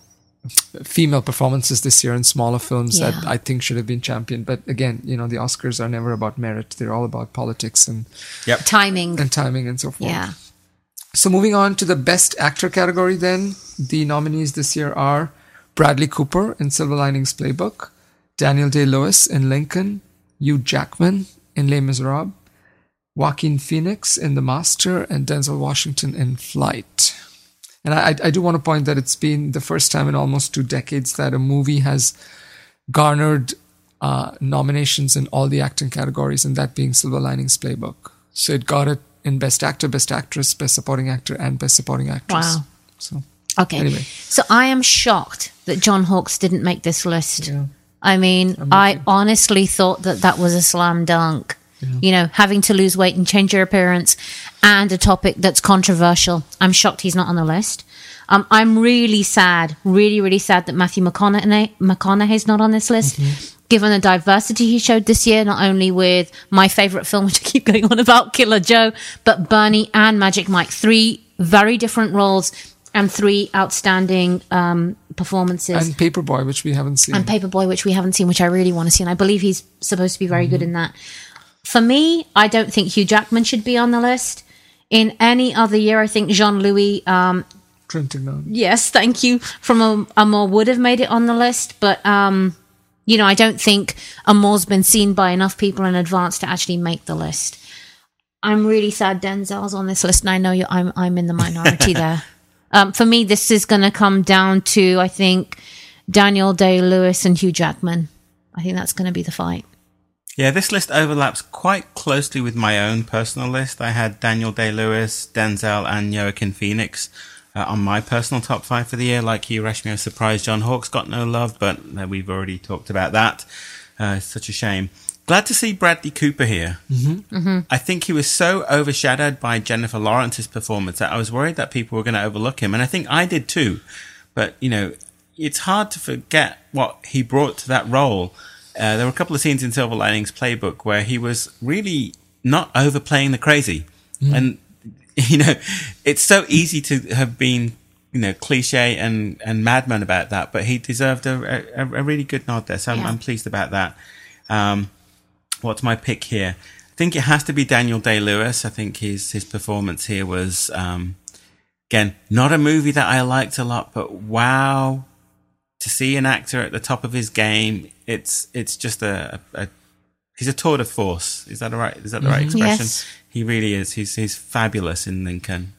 performances this year in smaller films that I think should have been championed. But again, the Oscars are never about merit. They're all about politics and timing and so forth. Yeah. So moving on to the best actor category then, the nominees this year are Bradley Cooper in Silver Linings Playbook, Daniel Day-Lewis in Lincoln, Hugh Jackman in Les Miserables, Joaquin Phoenix in The Master, and Denzel Washington in Flight. And I do want to point that it's been the first time in almost 2 decades that a movie has garnered nominations in all the acting categories, and that being Silver Linings Playbook. So it got it in Best Actor, Best Actress, Best Supporting Actor, and Best Supporting Actress. Wow. So, okay. Anyway. So I am shocked that John Hawkes didn't make this list. Yeah. I mean, I honestly thought that was a slam dunk. Yeah. Having to lose weight and change your appearance and a topic that's controversial. I'm shocked he's not on the list. I'm really sad, really, really sad that Matthew McConaughey's not on this list, given the diversity he showed this year, not only with my favourite film, which I keep going on about, Killer Joe, but Bernie and Magic Mike. 3 very different roles and 3 outstanding performances. And Paperboy, which we haven't seen. Which I really want to see. And I believe he's supposed to be very good in that. For me, I don't think Hugh Jackman should be on the list. In any other year, I think Jean-Louis... Trintignant. Yes, thank you. From Amour would have made it on the list. But, I don't think Amour's been seen by enough people in advance to actually make the list. I'm really sad Denzel's on this list, and I know I'm in the minority there. For me, this is going to come down to, I think, Daniel Day-Lewis and Hugh Jackman. I think that's going to be the fight. Yeah, this list overlaps quite closely with my own personal list. I had Daniel Day-Lewis, Denzel, and Joaquin Phoenix on my personal top 5 for the year. Like you, Rashmi, I was surprised John Hawkes got no love, but we've already talked about that. It's such a shame. Glad to see Bradley Cooper here. I think he was so overshadowed by Jennifer Lawrence's performance that I was worried that people were going to overlook him, and I think I did too. But, it's hard to forget what he brought to that role. There were a couple of scenes in Silver Linings Playbook where he was really not overplaying the crazy. And, it's so easy to have been, cliche and madman about that, but he deserved a really good nod there. So I'm pleased about that. What's my pick here? I think it has to be Daniel Day-Lewis. I think his performance here was, again, not a movie that I liked a lot, but wow. To see an actor at the top of his game, it's just he's a tour de force. Is that right? Is that the right expression? Yes. He really is. He's fabulous in Lincoln.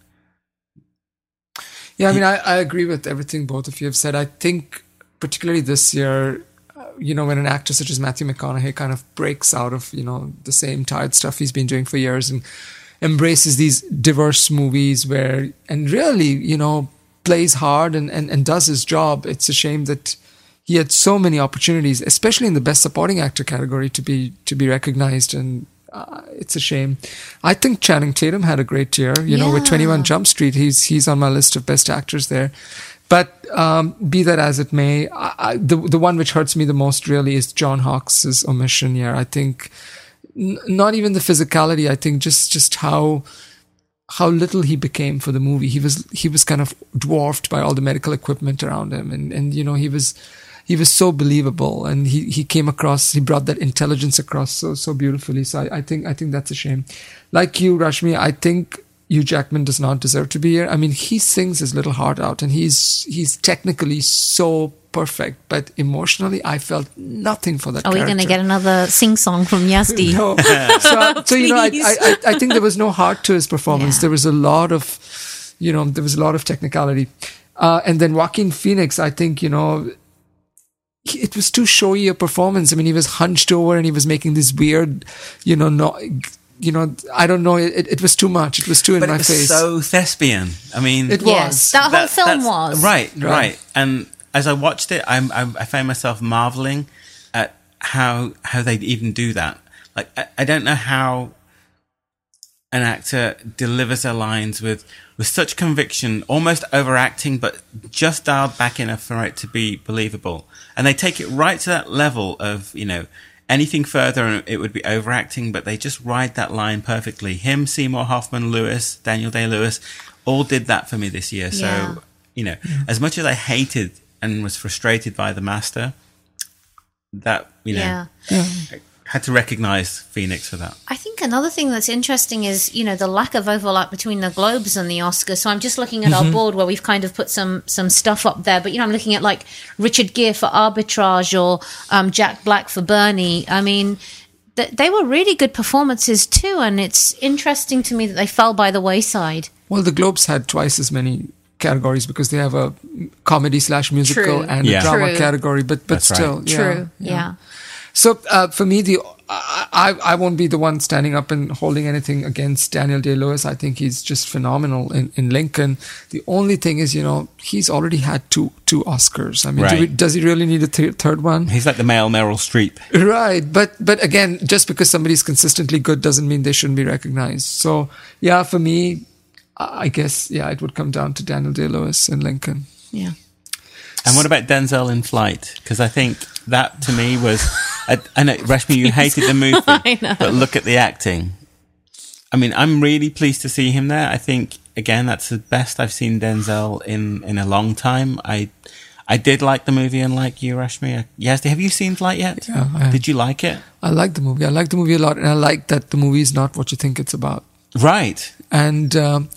Yeah, I mean, I agree with everything both of you have said. I think particularly this year, when an actor such as Matthew McConaughey kind of breaks out of, the same tired stuff he's been doing for years and embraces these diverse movies and really, plays hard and does his job. It's a shame that he had so many opportunities, especially in the Best Supporting Actor category, to be recognized, and it's a shame. I think Channing Tatum had a great year. With 21 Jump Street, he's on my list of best actors there. But be that as it may, the one which hurts me the most really is John Hawkes' omission here. I think not even the physicality. I think just how little he became for the movie. He was kind of dwarfed by all the medical equipment around him, and he was so believable, and he came across, he brought that intelligence across so beautifully. So I think that's a shame. Like you, Rashmi, I think Hugh Jackman does not deserve to be here. I mean, he sings his little heart out, and he's technically so perfect, but emotionally, I felt nothing for that. Are we going to get another sing-song from Yazdi? No. So I think there was no heart to his performance. Yeah. There was a lot of, technicality. And then Joaquin Phoenix, I think, you know, it was too showy a performance. I mean, he was hunched over and he was making this weird, you know, I don't know. It was too much. It was too in my face. So thespian. I mean, it was. That whole film was. Right. And as I watched it, I found myself marveling at how they'd even do that. Like, I don't know how an actor delivers their lines with such conviction, almost overacting, but just dialed back enough for it to be believable. And they take it right to that level of, you know, anything further and it would be overacting, but they just ride that line perfectly. Him, Seymour Hoffman, Lewis, Daniel Day-Lewis, all did that for me this year. So, you know, as much as I hated and was frustrated by The Master, that, you know, I had to recognize Phoenix for that. I think another thing that's interesting is, you know, the lack of overlap between the Globes and the Oscars. So I'm just looking at our board where we've kind of put some stuff up there. But, you know, I'm looking at like Richard Gere for Arbitrage or Jack Black for Bernie. I mean, they were really good performances too. And it's interesting to me that they fell by the wayside. Well, the Globes had twice as many categories because they have a comedy/musical and a drama category. But that's still, right. True. Yeah. So for me, I won't be the one standing up and holding anything against Daniel Day-Lewis. I think he's just phenomenal in Lincoln. The only thing is, you know, he's already had two Oscars. I mean, does he really need a third one? He's like the male Meryl Streep. Right. But again, just because somebody's consistently good doesn't mean they shouldn't be recognized. So, yeah, for me, I guess, it would come down to Daniel Day-Lewis in Lincoln. Yeah. And what about Denzel in Flight? Because I think that, to me, was... I know, Rashmi, you hated the movie, but look at the acting. I mean, I'm really pleased to see him there. I think, again, that's the best I've seen Denzel in a long time. I did like the movie, unlike you, Rashmi. Yes, have you seen Flight yet? Yeah. Did you like it? I like the movie. I like the movie a lot, and I like that the movie is not what you think it's about. Right. And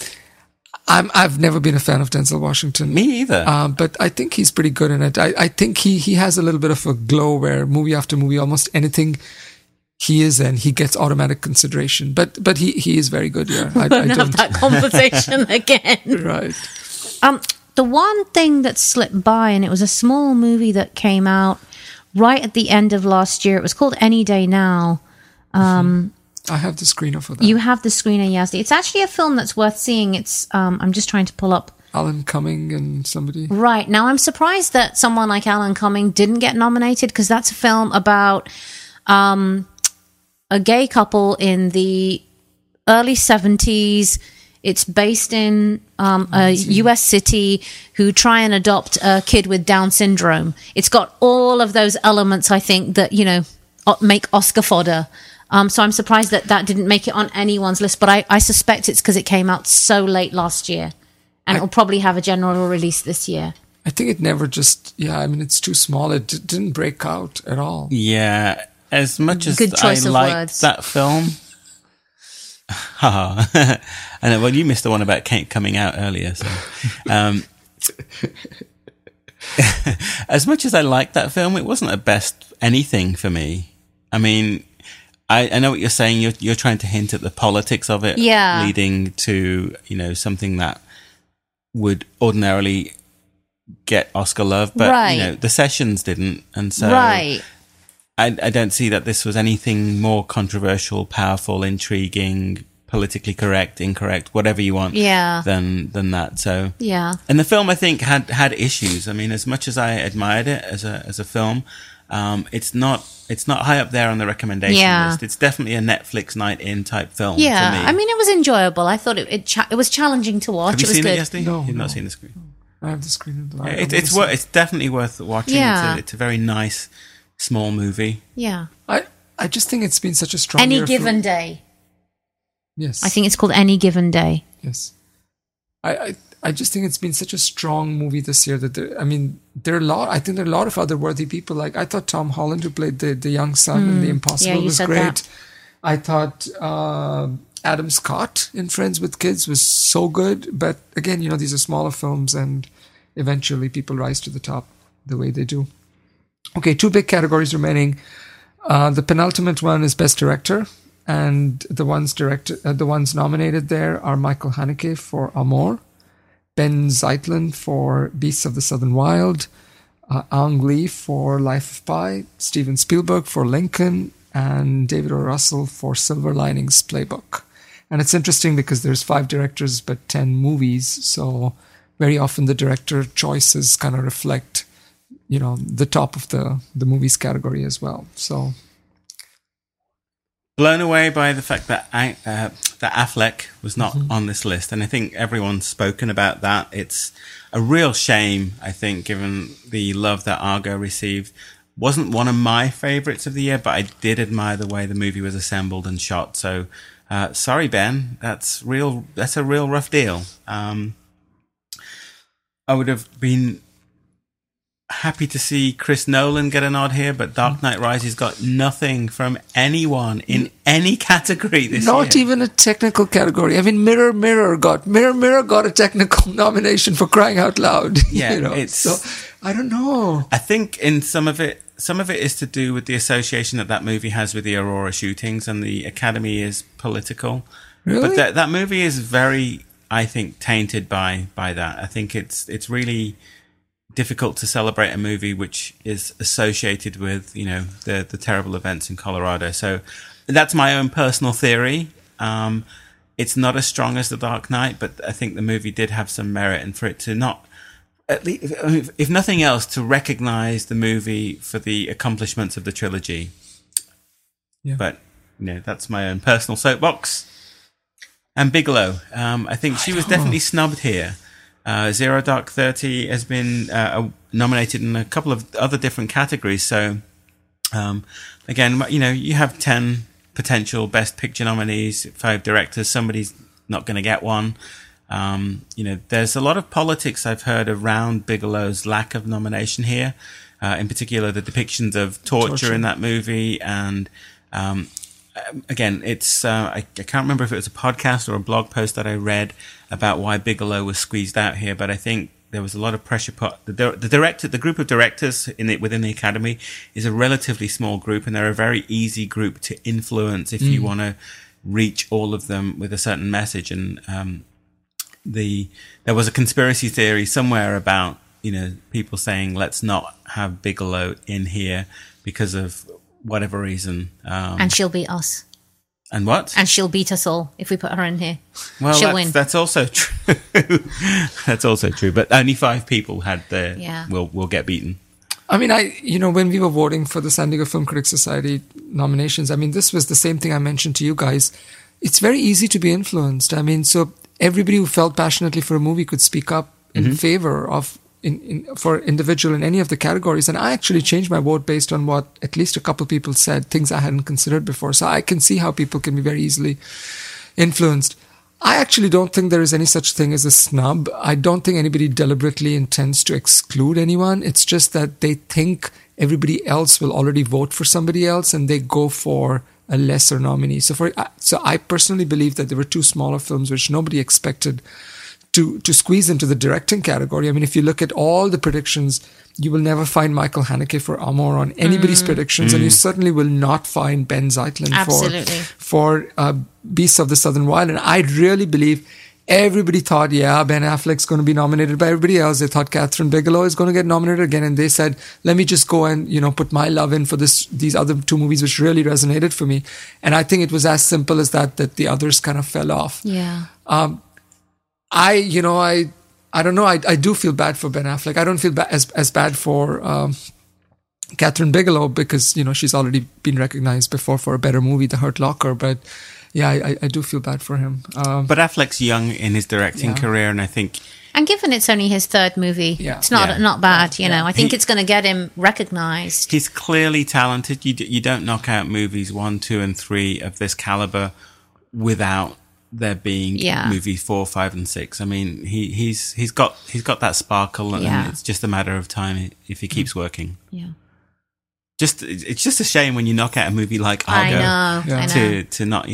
I've never been a fan of Denzel Washington. Me either. But I think he's pretty good in it. I think he has a little bit of a glow where movie after movie, almost anything he is in, he gets automatic consideration. But he is very good here. I don't have that conversation again. Right. The one thing that slipped by, and it was a small movie that came out right at the end of last year. It was called Any Day Now. I have the screener for that. You have the screener, Yazdi. It's actually a film that's worth seeing. It's I'm just trying to pull up Alan Cumming and somebody. Right. Now, I'm surprised that someone like Alan Cumming didn't get nominated, because that's a film about a gay couple in the early 70s. It's based in a US city who try and adopt a kid with Down syndrome. It's got all of those elements, I think, that, you know, make Oscar fodder. So I'm surprised that didn't make it on anyone's list, but I suspect it's because it came out so late last year, and it'll probably have a general release this year. I think it never it's too small. It didn't break out at all. Yeah, as much as I liked that film. I know, well, you missed the one about Kate coming out earlier, so... as much as I liked that film, it wasn't a best anything for me. I mean... I know what you're saying. You're trying to hint at the politics of it, leading to, you know, something that would ordinarily get Oscar love, but you know, The Sessions didn't, and so I don't see that this was anything more controversial, powerful, intriguing, politically correct, incorrect, whatever you want, than that. So and the film, I think, had issues. I mean, as much as I admired it as a film, it's not high up there on the recommendation list. It's definitely a Netflix night in type film. Yeah, for me. I mean, it was enjoyable. I thought it was challenging to watch. Have you it was seen good. it yesterday? No, you've not seen the screen. I have the screen. It's definitely worth watching. Yeah. It's a very nice small movie. Yeah. I just think it's been such a strong Any year Given Day. Yes. I think it's called Any Given Day. Yes. I just think it's been such a strong movie this year that there are a lot of other worthy people. Like, I thought Tom Holland, who played the young son in The Impossible, was great. That. I thought Adam Scott in Friends with Kids was so good. But again, you know, these are smaller films, and eventually people rise to the top the way they do. Okay, 2 big categories remaining. The penultimate one is Best Director, and the ones nominated there are Michael Haneke for Amour Ben Zeitlin for Beasts of the Southern Wild, Ang Lee for Life of Pi, Steven Spielberg for Lincoln, and David O. Russell for Silver Linings Playbook. And it's interesting because there's 5 directors but 10 movies, so very often the director choices kind of reflect, the top of the movies category as well. So blown away by the fact that that Affleck was not on this list, and I think everyone's spoken about that. It's a real shame, I think, given the love that Argo received. Wasn't one of my favorites of the year, but I did admire the way the movie was assembled and shot. So sorry, Ben, that's a real rough deal. I would have been happy to see Chris Nolan get a nod here, but Dark Knight Rises got nothing from anyone in any category this year. Not even a technical category. I mean, Mirror got a technical nomination, for crying out loud. Yeah, so I don't know. I think in some of it is to do with the association that movie has with the Aurora shootings, and the Academy is political. Really? But that movie is very, I think, tainted by that. I think it's really difficult to celebrate a movie which is associated with, the terrible events in Colorado. So that's my own personal theory. It's not as strong as The Dark Knight, but I think the movie did have some merit, and for it to not, at least, if nothing else, to recognize the movie for the accomplishments of the trilogy. Yeah. But, that's my own personal soapbox. And Bigelow, I think she was definitely snubbed here. Zero Dark 30 has been nominated in a couple of other different categories. So, again, you have 10 potential Best Picture nominees, 5 directors. Somebody's not going to get one. There's a lot of politics I've heard around Bigelow's lack of nomination here. In particular, the depictions of torture in that movie, and again, it's I can't remember if it was a podcast or a blog post that I read about why Bigelow was squeezed out here, but I think there was a lot of pressure put. The group of directors within the Academy is a relatively small group, and they're a very easy group to influence if you want to reach all of them with a certain message. And there was a conspiracy theory somewhere about people saying let's not have Bigelow in here because of whatever reason. And she'll beat us. And what? And she'll beat us all if we put her in here. Well, she'll win. That's also true. That's also true. But only 5 people will get beaten. I mean, when we were voting for the San Diego Film Critics Society nominations, I mean, this was the same thing I mentioned to you guys. It's very easy to be influenced. I mean, so everybody who felt passionately for a movie could speak up in favor of for individual in any of the categories. And I actually changed my vote based on what at least a couple people said, things I hadn't considered before. So I can see how people can be very easily influenced. I actually don't think there is any such thing as a snub. I don't think anybody deliberately intends to exclude anyone. It's just that they think everybody else will already vote for somebody else and they go for a lesser nominee. So I personally believe that there were 2 smaller films which nobody expected to squeeze into the directing category. I mean, if you look at all the predictions, you will never find Michael Haneke for Amor on anybody's predictions, and you certainly will not find Ben Zeitlin for Beasts of the Southern Wild. And I really believe everybody thought, Ben Affleck's going to be nominated by everybody else. They thought Catherine Bigelow is going to get nominated again, and they said, let me just go and put my love in for these other 2 movies which really resonated for me. And I think it was as simple as that the others kind of fell off. Yeah. I don't know. I do feel bad for Ben Affleck. I don't feel as bad for Catherine Bigelow because, she's already been recognized before for a better movie, The Hurt Locker. But yeah, I do feel bad for him. But Affleck's young in his directing career, and I think... And given it's only his 3rd movie, it's not bad, I think it's going to get him recognized. He's clearly talented. You don't knock out movies 1, 2, and 3 of this caliber without there being movies 4, 5, and 6. I mean, he's got that sparkle, and it's just a matter of time if he keeps working. Yeah. It's just a shame when you knock out a movie like Argo. I know. To not,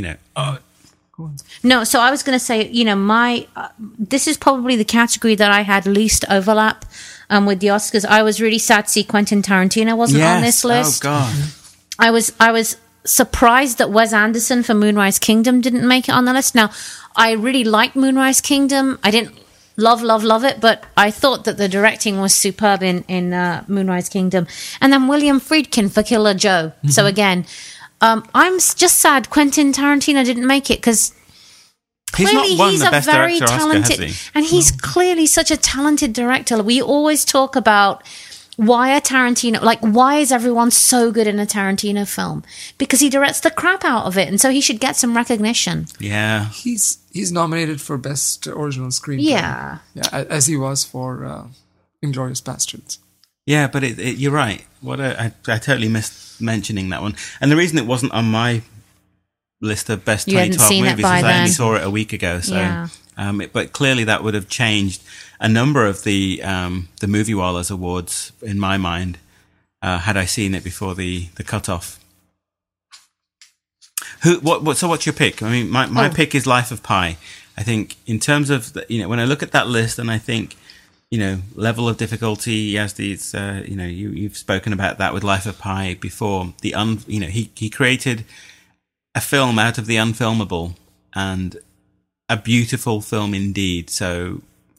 No, so I was going to say, this is probably the category that I had least overlap with the Oscars. I was really sad to see Quentin Tarantino wasn't on this list. Oh God. I was surprised that Wes Anderson for Moonrise Kingdom didn't make it on the list. Now, I really liked Moonrise Kingdom. I didn't love it, but I thought that the directing was superb in Moonrise Kingdom. And then William Friedkin for Killer Joe. So again, I'm just sad Quentin Tarantino didn't make it, because clearly he's a very talented, and he's clearly such a talented director. We always talk about why is everyone so good in a Tarantino film? Because he directs the crap out of it, and so he should get some recognition. Yeah. He's nominated for Best Original Screenplay. Yeah. As he was for Inglourious Basterds. Yeah, but you're right. I totally missed mentioning that one. And the reason it wasn't on my list of best 2012 movies is I only saw it a week ago. So, yeah. But clearly that would have changed a number of the Movie Wallahs awards in my mind had I seen it before the cutoff. So what's your pick? I mean, my pick is Life of Pi. I think in terms of when I look at that list and I think level of difficulty, as these you've spoken about that with Life of Pi before. He created a film out of the unfilmable, and a beautiful film indeed. So,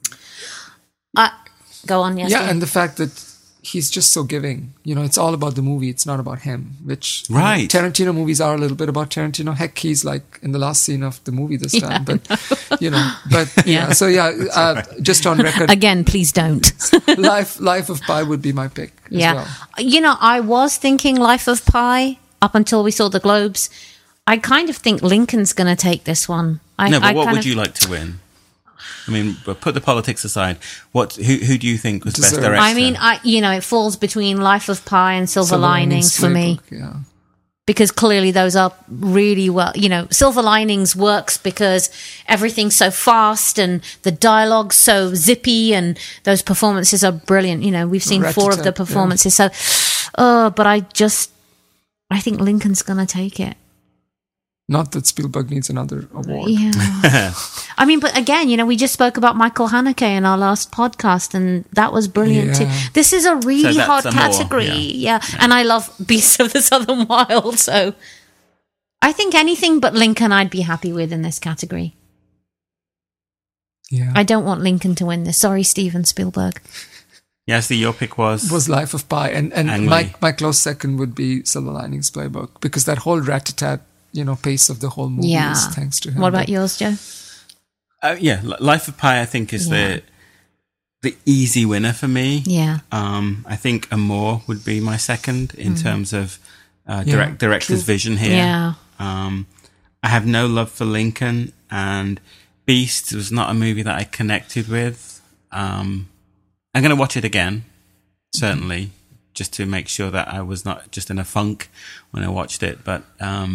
go on, yes. Yeah, and the fact that he's just so giving. It's all about the movie. It's not about him. Which right. Tarantino movies are a little bit about Tarantino. Heck, he's like in the last scene of the movie this time. But yeah. So just on record again. Please don't. Life of Pi would be my pick. Yeah, as well. I was thinking Life of Pi up until we saw the Globes. I kind of think Lincoln's going to take this one. What would you like to win? I mean, put the politics aside. Who do you think was best director? I mean, it falls between Life of Pi and Silver Linings for me. Yeah. Because clearly those are really well, Silver Linings works because everything's so fast and the dialogue's so zippy and those performances are brilliant. We've seen 4 of the performances. Yeah. So, but I think Lincoln's going to take it. Not that Spielberg needs another award. Yeah. I mean, but again, we just spoke about Michael Haneke in our last podcast, and that was brilliant too. This is a really hard category. Yeah. And I love Beasts of the Southern Wild, so I think anything but Lincoln I'd be happy with in this category. Yeah. I don't want Lincoln to win this. Sorry, Steven Spielberg. Yes, your pick was Life of Pi, and my close second would be Silver Linings Playbook, because that whole rat-a-tat pace of the whole movie is thanks to him. What about yours, Joe? Life of Pi I think is the easy winner for me. Yeah. I think Amour would be my second in terms of director's vision here. Yeah. I have no love for Lincoln, and Beast was not a movie that I connected with. I'm going to watch it again, certainly, just to make sure that I was not just in a funk when I watched it. But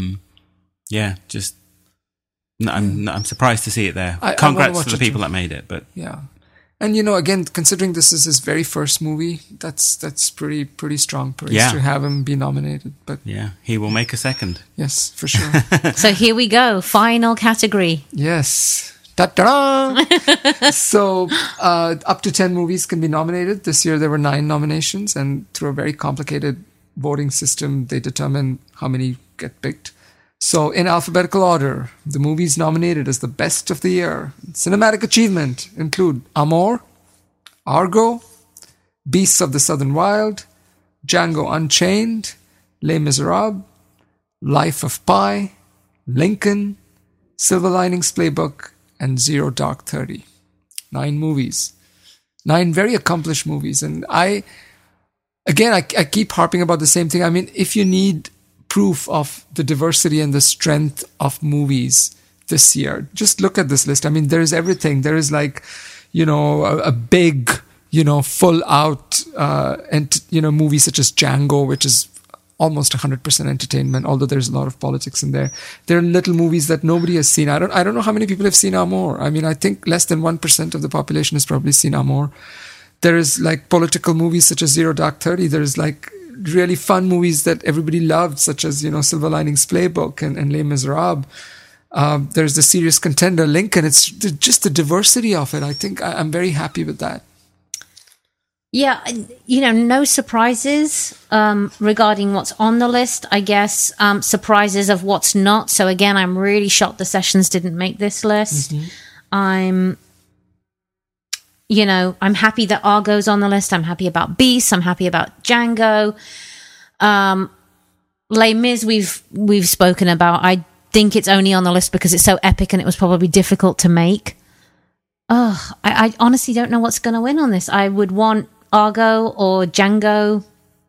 I'm surprised to see it there. Congrats to the people that made it. But yeah, and again, considering this is his very first movie, that's pretty strong praise to have him be nominated. But yeah, he will make a second. Yes, for sure. So here we go, final category. Yes. Ta-da! So up to 10 movies can be nominated. This year there were 9 nominations, and through a very complicated voting system, they determine how many get picked. So in alphabetical order, the movies nominated as the best of the year, cinematic achievement, include Amour, Argo, Beasts of the Southern Wild, Django Unchained, Les Miserables, Life of Pi, Lincoln, Silver Linings Playbook, and Zero Dark 30. 9 movies. 9 very accomplished movies. And I keep harping about the same thing. I mean, if you need proof of the diversity and the strength of movies this year, just look at this list. I mean, there is everything. There is a big, full out, movie such as Django, which is almost 100% entertainment, although there's a lot of politics in there. There are little movies that nobody has seen. I don't know how many people have seen Amour. I mean, I think less than 1% of the population has probably seen Amour. There is political movies such as Zero Dark 30. There's really fun movies that everybody loved, such as, Silver Linings Playbook and Les Miserables. There's the serious contender, Lincoln. It's just the diversity of it. I think I'm very happy with that. Yeah, no surprises regarding what's on the list. I guess surprises of what's not. So again, I'm really shocked the Sessions didn't make this list. Mm-hmm. You know, I'm happy that Argo's on the list. I'm happy about Beast. I'm happy about Django. Les Mis, we've spoken about. I think it's only on the list because it's so epic and it was probably difficult to make. Oh, I honestly don't know what's going to win on this. I would want Argo or Django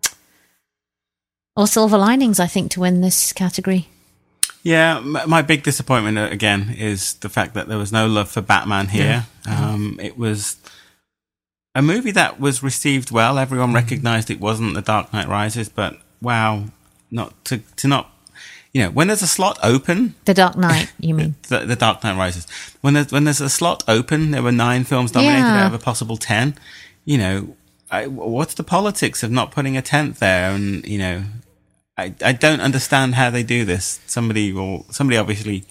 or Silver Linings, I think, to win this category. Yeah, my big disappointment, again, is the fact that there was no love for Batman here. It was a movie that was received well. Everyone recognized it wasn't The Dark Knight Rises, but wow, when there's a slot open... The Dark Knight, you mean? The Dark Knight Rises. When there's a slot open, there were 9 films nominated out of a possible 10. You know, what's the politics of not putting a 10th there? And, you know, I don't understand how they do this. Somebody obviously...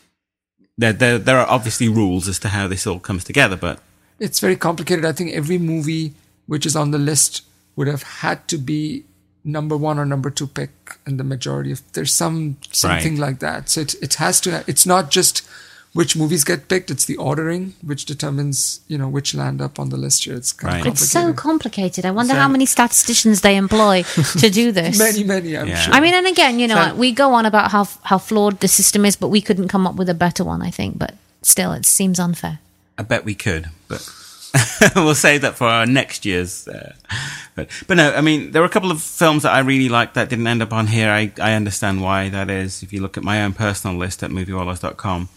There are obviously rules as to how this all comes together, but... It's very complicated. I think every movie which is on the list would have had to be number 1 or number 2 pick in the majority of... There's something like that. So it has to... It's not just which movies get picked, it's the ordering which determines, you know, which land up on the list here. It's kind of complicated. It's so complicated. I wonder how many statisticians they employ to do this. Many, I'm sure. I mean, and again, you know, we go on about how flawed the system is, but we couldn't come up with a better one, I think. But still, it seems unfair. I bet we could, but we'll save that for our next year's. But no, I mean, there were a couple of films that I really liked that didn't end up on here. I understand why that is. If you look at my own personal list at moviewallahs.com,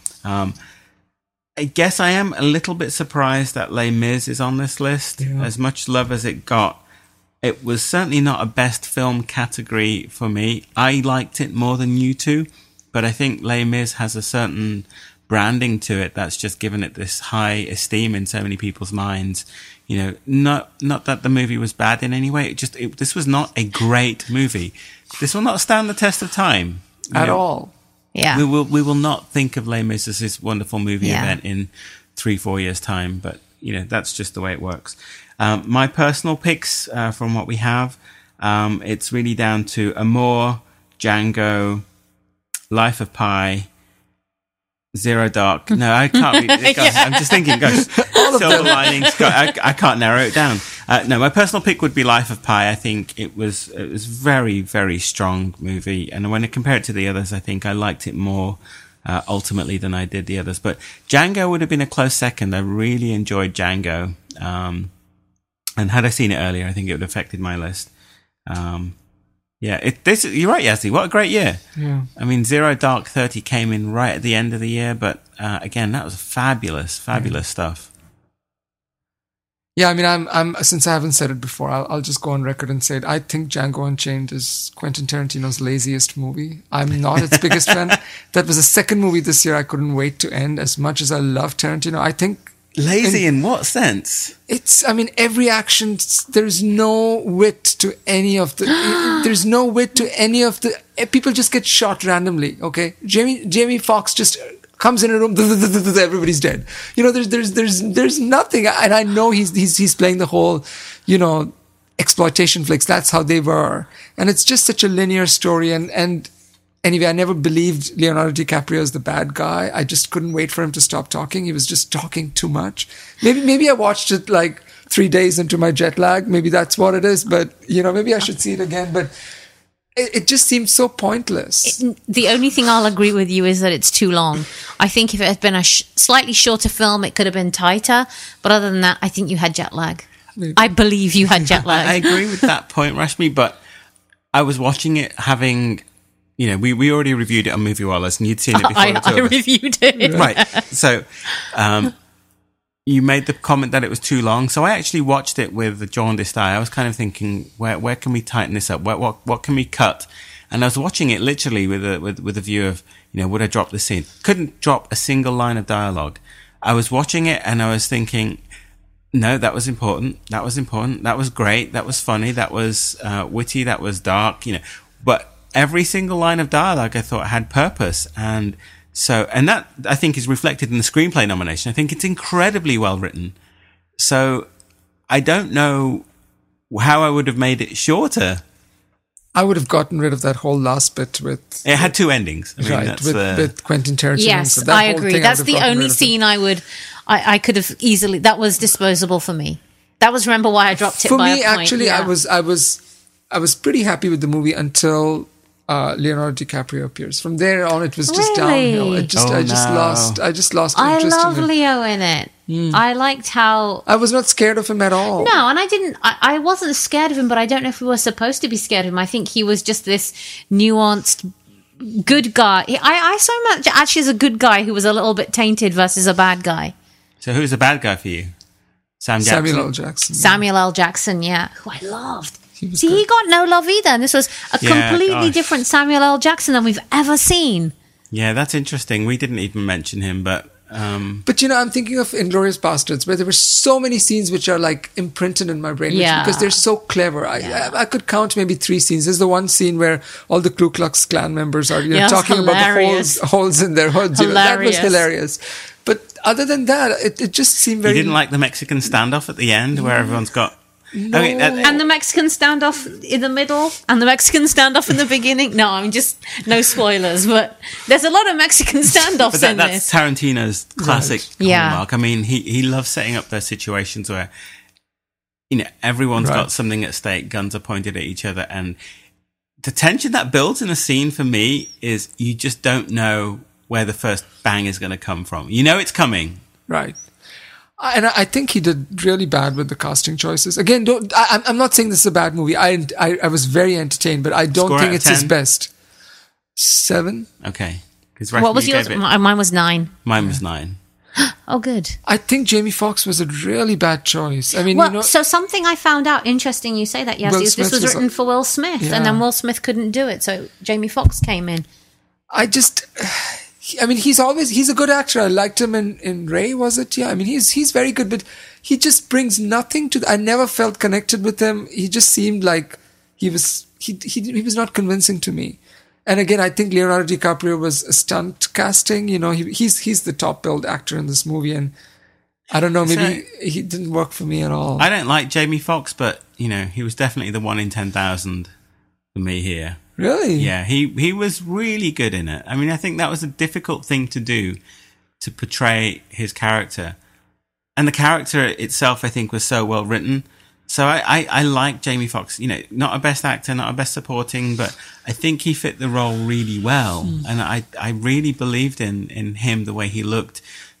I guess I am a little bit surprised that Les Mis is on this list. Yeah. As much love as it got, it was certainly not a best film category for me. I liked it more than you two, but I think Les Mis has a certain branding to it that's just given it this high esteem in so many people's minds. You know, not that the movie was bad in any way. This was not a great movie. This will not stand the test of time at all. Yeah, we will not think of Les Mis as this wonderful movie event in 3-4 years' time. But you know, that's just the way it works. My personal picks from what we have, it's really down to Amour, Django, Life of Pi, Zero Dark. No, I can't read it. I'm just thinking, gosh, Silver Linings. I can't narrow it down. No, my personal pick would be Life of Pi. I think it was very, very strong movie. And when I compare it to the others, I think I liked it more ultimately than I did the others. But Django would have been a close second. I really enjoyed Django. And had I seen it earlier, I think it would have affected my list. Yeah, you're right, Yazdi. What a great year. Yeah. I mean, Zero Dark 30 came in right at the end of the year, but again, that was fabulous stuff. Yeah, I mean, I'm since I haven't said it before, I'll just go on record and say it. I think Django Unchained is Quentin Tarantino's laziest movie. I'm not its biggest fan. That was the second movie this year I couldn't wait to end. As much as I love Tarantino, I think... Lazy in what sense? Every action, there's no wit to any of the... there's no wit to any of the... People just get shot randomly, okay? Jamie Foxx just comes in a room, everybody's dead. You know, there's nothing. And I know he's playing the whole, you know, exploitation flicks. That's how they were. And it's just such a linear story. And anyway, I never believed Leonardo DiCaprio as the bad guy. I just couldn't wait for him to stop talking. He was just talking too much. Maybe I watched it like 3 days into my jet lag. Maybe that's what it is. But, you know, maybe I should see it again. But it just seems so pointless. The only thing I'll agree with you is that it's too long. I think if it had been a slightly shorter film, it could have been tighter. But other than that, I think you had jet lag. Maybe. I believe you had jet lag. I agree with that point, Rashmi. But I was watching it having... You know, we already reviewed it on Movie Wallahs, and you'd seen it before. I reviewed it. Right. So, you made the comment that it was too long. So I actually watched it with a jaundiced eye. I was kind of thinking, where can we tighten this up? What can we cut? And I was watching it literally with a view of, you know, would I drop the scene? Couldn't drop a single line of dialogue. I was watching it and I was thinking, no, that was important. That was important. That was great. That was funny. That was witty. That was dark. You know, but every single line of dialogue I thought had purpose. And that I think is reflected in the screenplay nomination. I think it's incredibly well written. So I don't know how I would have made it shorter. I would have gotten rid of that whole last bit with... It had two endings. I mean, right, with Quentin Tarantino. Yes, so I agree. That's the only scene I I could have easily, that was disposable for me. That was, remember why I dropped it for by me, a point. actually, yeah. I was pretty happy with the movie until Leonardo DiCaprio appears. From there on, it was just downhill. I just lost I interest love in it. Leo in it. I liked how... I was not scared of him at all. No, and I wasn't scared of him, but I don't know if we were supposed to be scared of him. I think he was just this nuanced good guy. I saw him actually as a good guy who was a little bit tainted versus a bad guy. So who's the bad guy for you? Samuel L. Jackson. Samuel L. Jackson, yeah, who I loved. He got no love either, and this was a completely different Samuel L. Jackson than we've ever seen. Yeah, that's interesting. We didn't even mention him, but... But, I'm thinking of Inglourious Bastards, where there were so many scenes which are, like, imprinted in my brain because they're so clever. I could count maybe 3 scenes. There's the one scene where all the Ku Klux Klan members are talking about the holes in their hoods. That was hilarious. But other than that, it just seemed very... You didn't like the Mexican standoff at the end where everyone's got... No. Okay, and the Mexican standoff in the middle and the Mexican standoff in the beginning. No, I'm just no spoilers, but there's a lot of Mexican standoffs in this. That's Tarantino's classic hallmark. I mean, he loves setting up those situations where everyone's got something at stake, guns are pointed at each other, and the tension that builds in a scene for me is you just don't know where the first bang is going to come from. You know it's coming, right? And I think he did really bad with the casting choices. Again, I'm not saying this is a bad movie. I was very entertained, but I don't think it's his best. 7. Okay. What was yours? Mine was 9. Mine was 9. Oh, good. I think Jamie Foxx was a really bad choice. I mean, so something I found out interesting. You say that, yes, this was written for Will Smith, and then Will Smith couldn't do it, so Jamie Foxx came in. He's a good actor. I liked him in Ray, was it? Yeah. I mean, he's very good, but he just brings nothing to... I never felt connected with him. He just seemed like he was not convincing to me. And again, I think Leonardo DiCaprio was a stunt casting. He's the top billed actor in this movie, and I don't know, maybe he didn't work for me at all. I don't like Jamie Foxx, but he was definitely the 1 in 10,000 for me here. Really? Yeah, he was really good in it. I mean, I think that was a difficult thing to do, to portray his character. And the character itself, I think, was so well written. So I like Jamie Foxx. Not a best actor, not a best supporting, but I think he fit the role really well. And I really believed in him, the way he looked,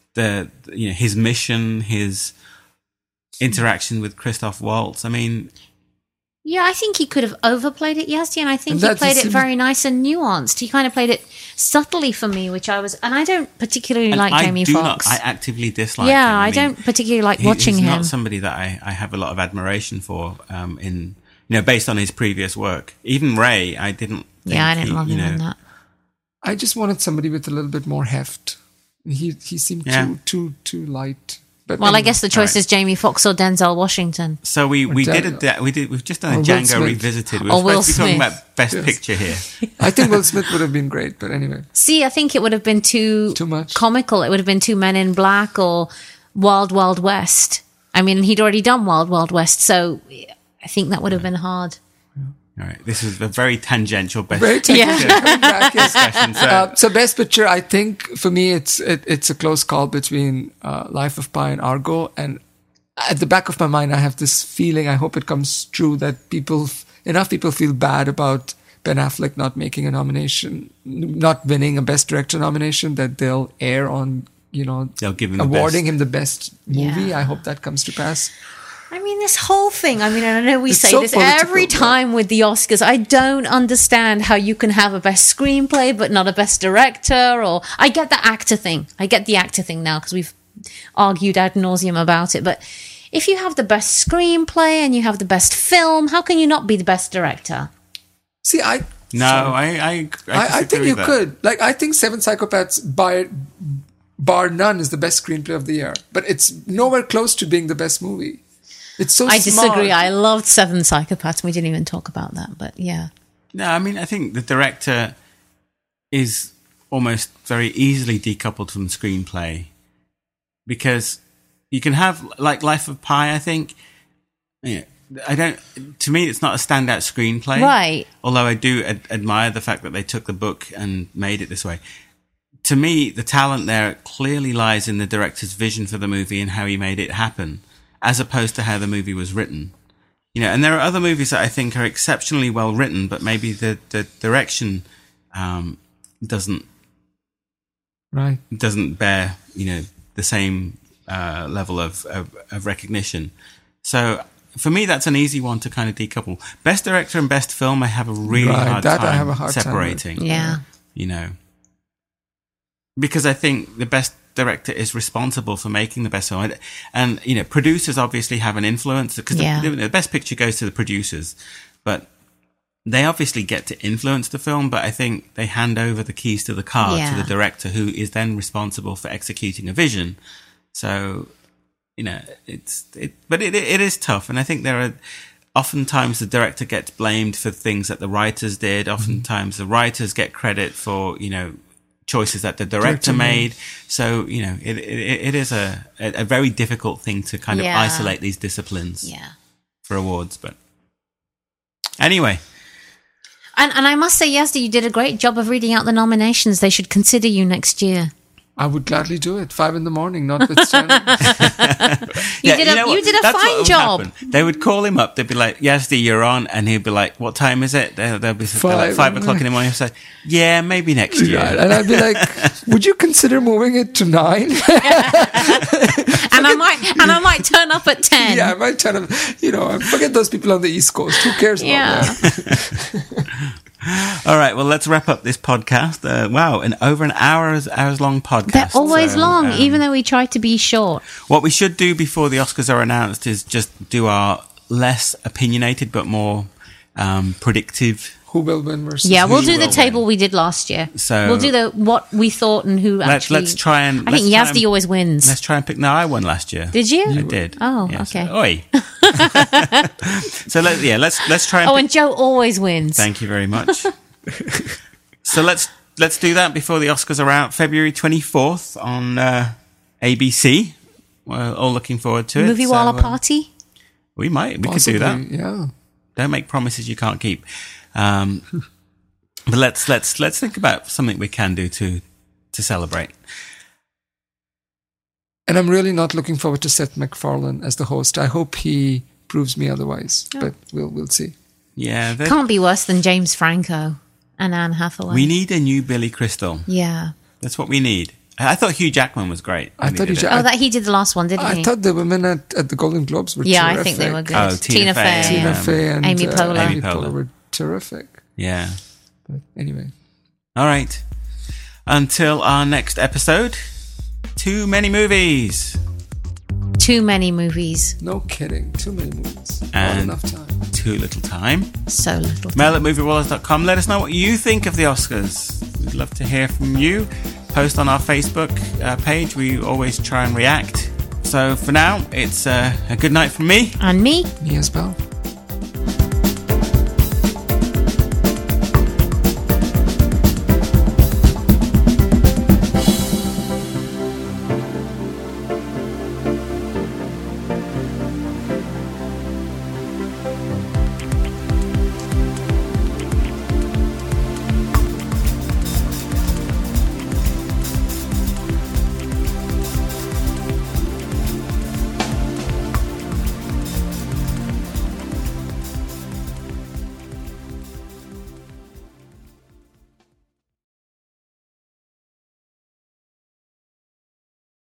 his mission, his interaction with Christoph Waltz. I mean... Yeah, I think he could have overplayed it, Yazdi, and I think he played it very nice and nuanced. He kind of played it subtly for me, and I don't particularly like Jamie Foxx. I actively dislike him. Yeah, I don't particularly like watching him. He's not somebody that I have a lot of admiration for, based on his previous work. Even Ray, I didn't think I didn't love him in that. I just wanted somebody with a little bit more heft. He seemed too light. But I guess the choice is Jamie Foxx or Denzel Washington. So we've just done a Django Revisited. We were supposed to be talking about Best Picture here. I think Will Smith would have been great, but anyway. See, I think it would have been too much comical. It would have been too Men in Black or Wild Wild West. I mean, he'd already done Wild Wild West, so I think that would have been hard. All right, this is a very tangential best discussion. So Best Picture, I think for me it's a close call between Life of Pi and Argo, and at the back of my mind I have this feeling, I hope it comes true, that enough people feel bad about Ben Affleck not making a nomination, not winning a Best Director nomination, that they'll err on they'll give him awarding him the best movie. I hope that comes to pass. I mean, this whole thing, I know we say this every time with the Oscars. I don't understand how you can have a best screenplay but not a best director. Or I get the actor thing. Now because we've argued ad nauseum about it. But if you have the best screenplay and you have the best film, how can you not be the best director? See, I think you could. Like, I think Seven Psychopaths bar none is the best screenplay of the year, but it's nowhere close to being the best movie. It's so I disagree. I loved Seven Psychopaths. We didn't even talk about that, but yeah. No, I mean, I think the director is almost very easily decoupled from screenplay, because you can have, like, Life of Pi, I think. To me, it's not a standout screenplay. Right. Although I do admire the fact that they took the book and made it this way. to me, the talent there clearly lies in the director's vision for the movie and how he made it happen, as opposed to how the movie was written. And there are other movies that I think are exceptionally well written, but maybe the direction doesn't bear, the same level of recognition. So for me, that's an easy one to kind of decouple. Best director and best film, I have a really hard time separating. Yeah. Because I think the best director is responsible for making the best film. And producers obviously have an influence, because the best picture goes to the producers, but they obviously get to influence the film, but I think they hand over the keys to the car to the director, who is then responsible for executing a vision. So, but it is tough. And I think there are oftentimes the director gets blamed for things that the writers did. Oftentimes the writers get credit for, choices that the director made. So, it is a very difficult thing to kind of isolate these disciplines for awards. But anyway. And I must say, Yazdi, you did a great job of reading out the nominations. They should consider you next year. I would gladly do it. 5 a.m, notwithstanding. You did a fine job. Happen. They would call him up. They'd be like, Yazdi, you're on. And he'd be like, what time is it? They'll be like 5 o'clock in the morning. He'd say, yeah, maybe next year. Right. And I'd be like, would you consider moving it to 9? and I might turn up at 10. Yeah, I might turn up. Forget those people on the East Coast. Who cares about that? All right, well, let's wrap up this podcast. Over an hours long podcast. They're always long, even though we try to be short. What we should do before the Oscars are announced is just do our less opinionated but more predictive. Who will win versus we'll do the table we did last year. So we'll do what we thought and who actually. Let's try and. I think Yazdi always wins. Let's try and pick. No, I won last year. Did you? I did. Oh, yes. Okay. Oi. So let's try. And Joe always wins. Thank you very much. So let's do that before the Oscars are out, February 24th on ABC. We're all looking forward to it. Movie Walla party. We could do that. Yeah. Don't make promises you can't keep. But let's think about something we can do to celebrate. And I'm really not looking forward to Seth MacFarlane as the host. I hope he proves me otherwise, but we'll see. Yeah, can't be worse than James Franco and Anne Hathaway. We need a new Billy Crystal. Yeah, that's what we need. I thought Hugh Jackman was great. I thought he did the last one, didn't he? I thought the women at the Golden Globes were terrific. I think they were good. Oh, Tina Fey and Amy Poehler. Amy Poehler were terrific. Yeah. But anyway. All right. Until our next episode, too many movies. Too many movies. No kidding. Too many movies. And not enough time. Too little time. So little time. mail@moviewallers.com. Let us know what you think of the Oscars. We'd love to hear from you. Post on our Facebook page. We always try and react. So for now, it's a good night from me. And me. Me as well.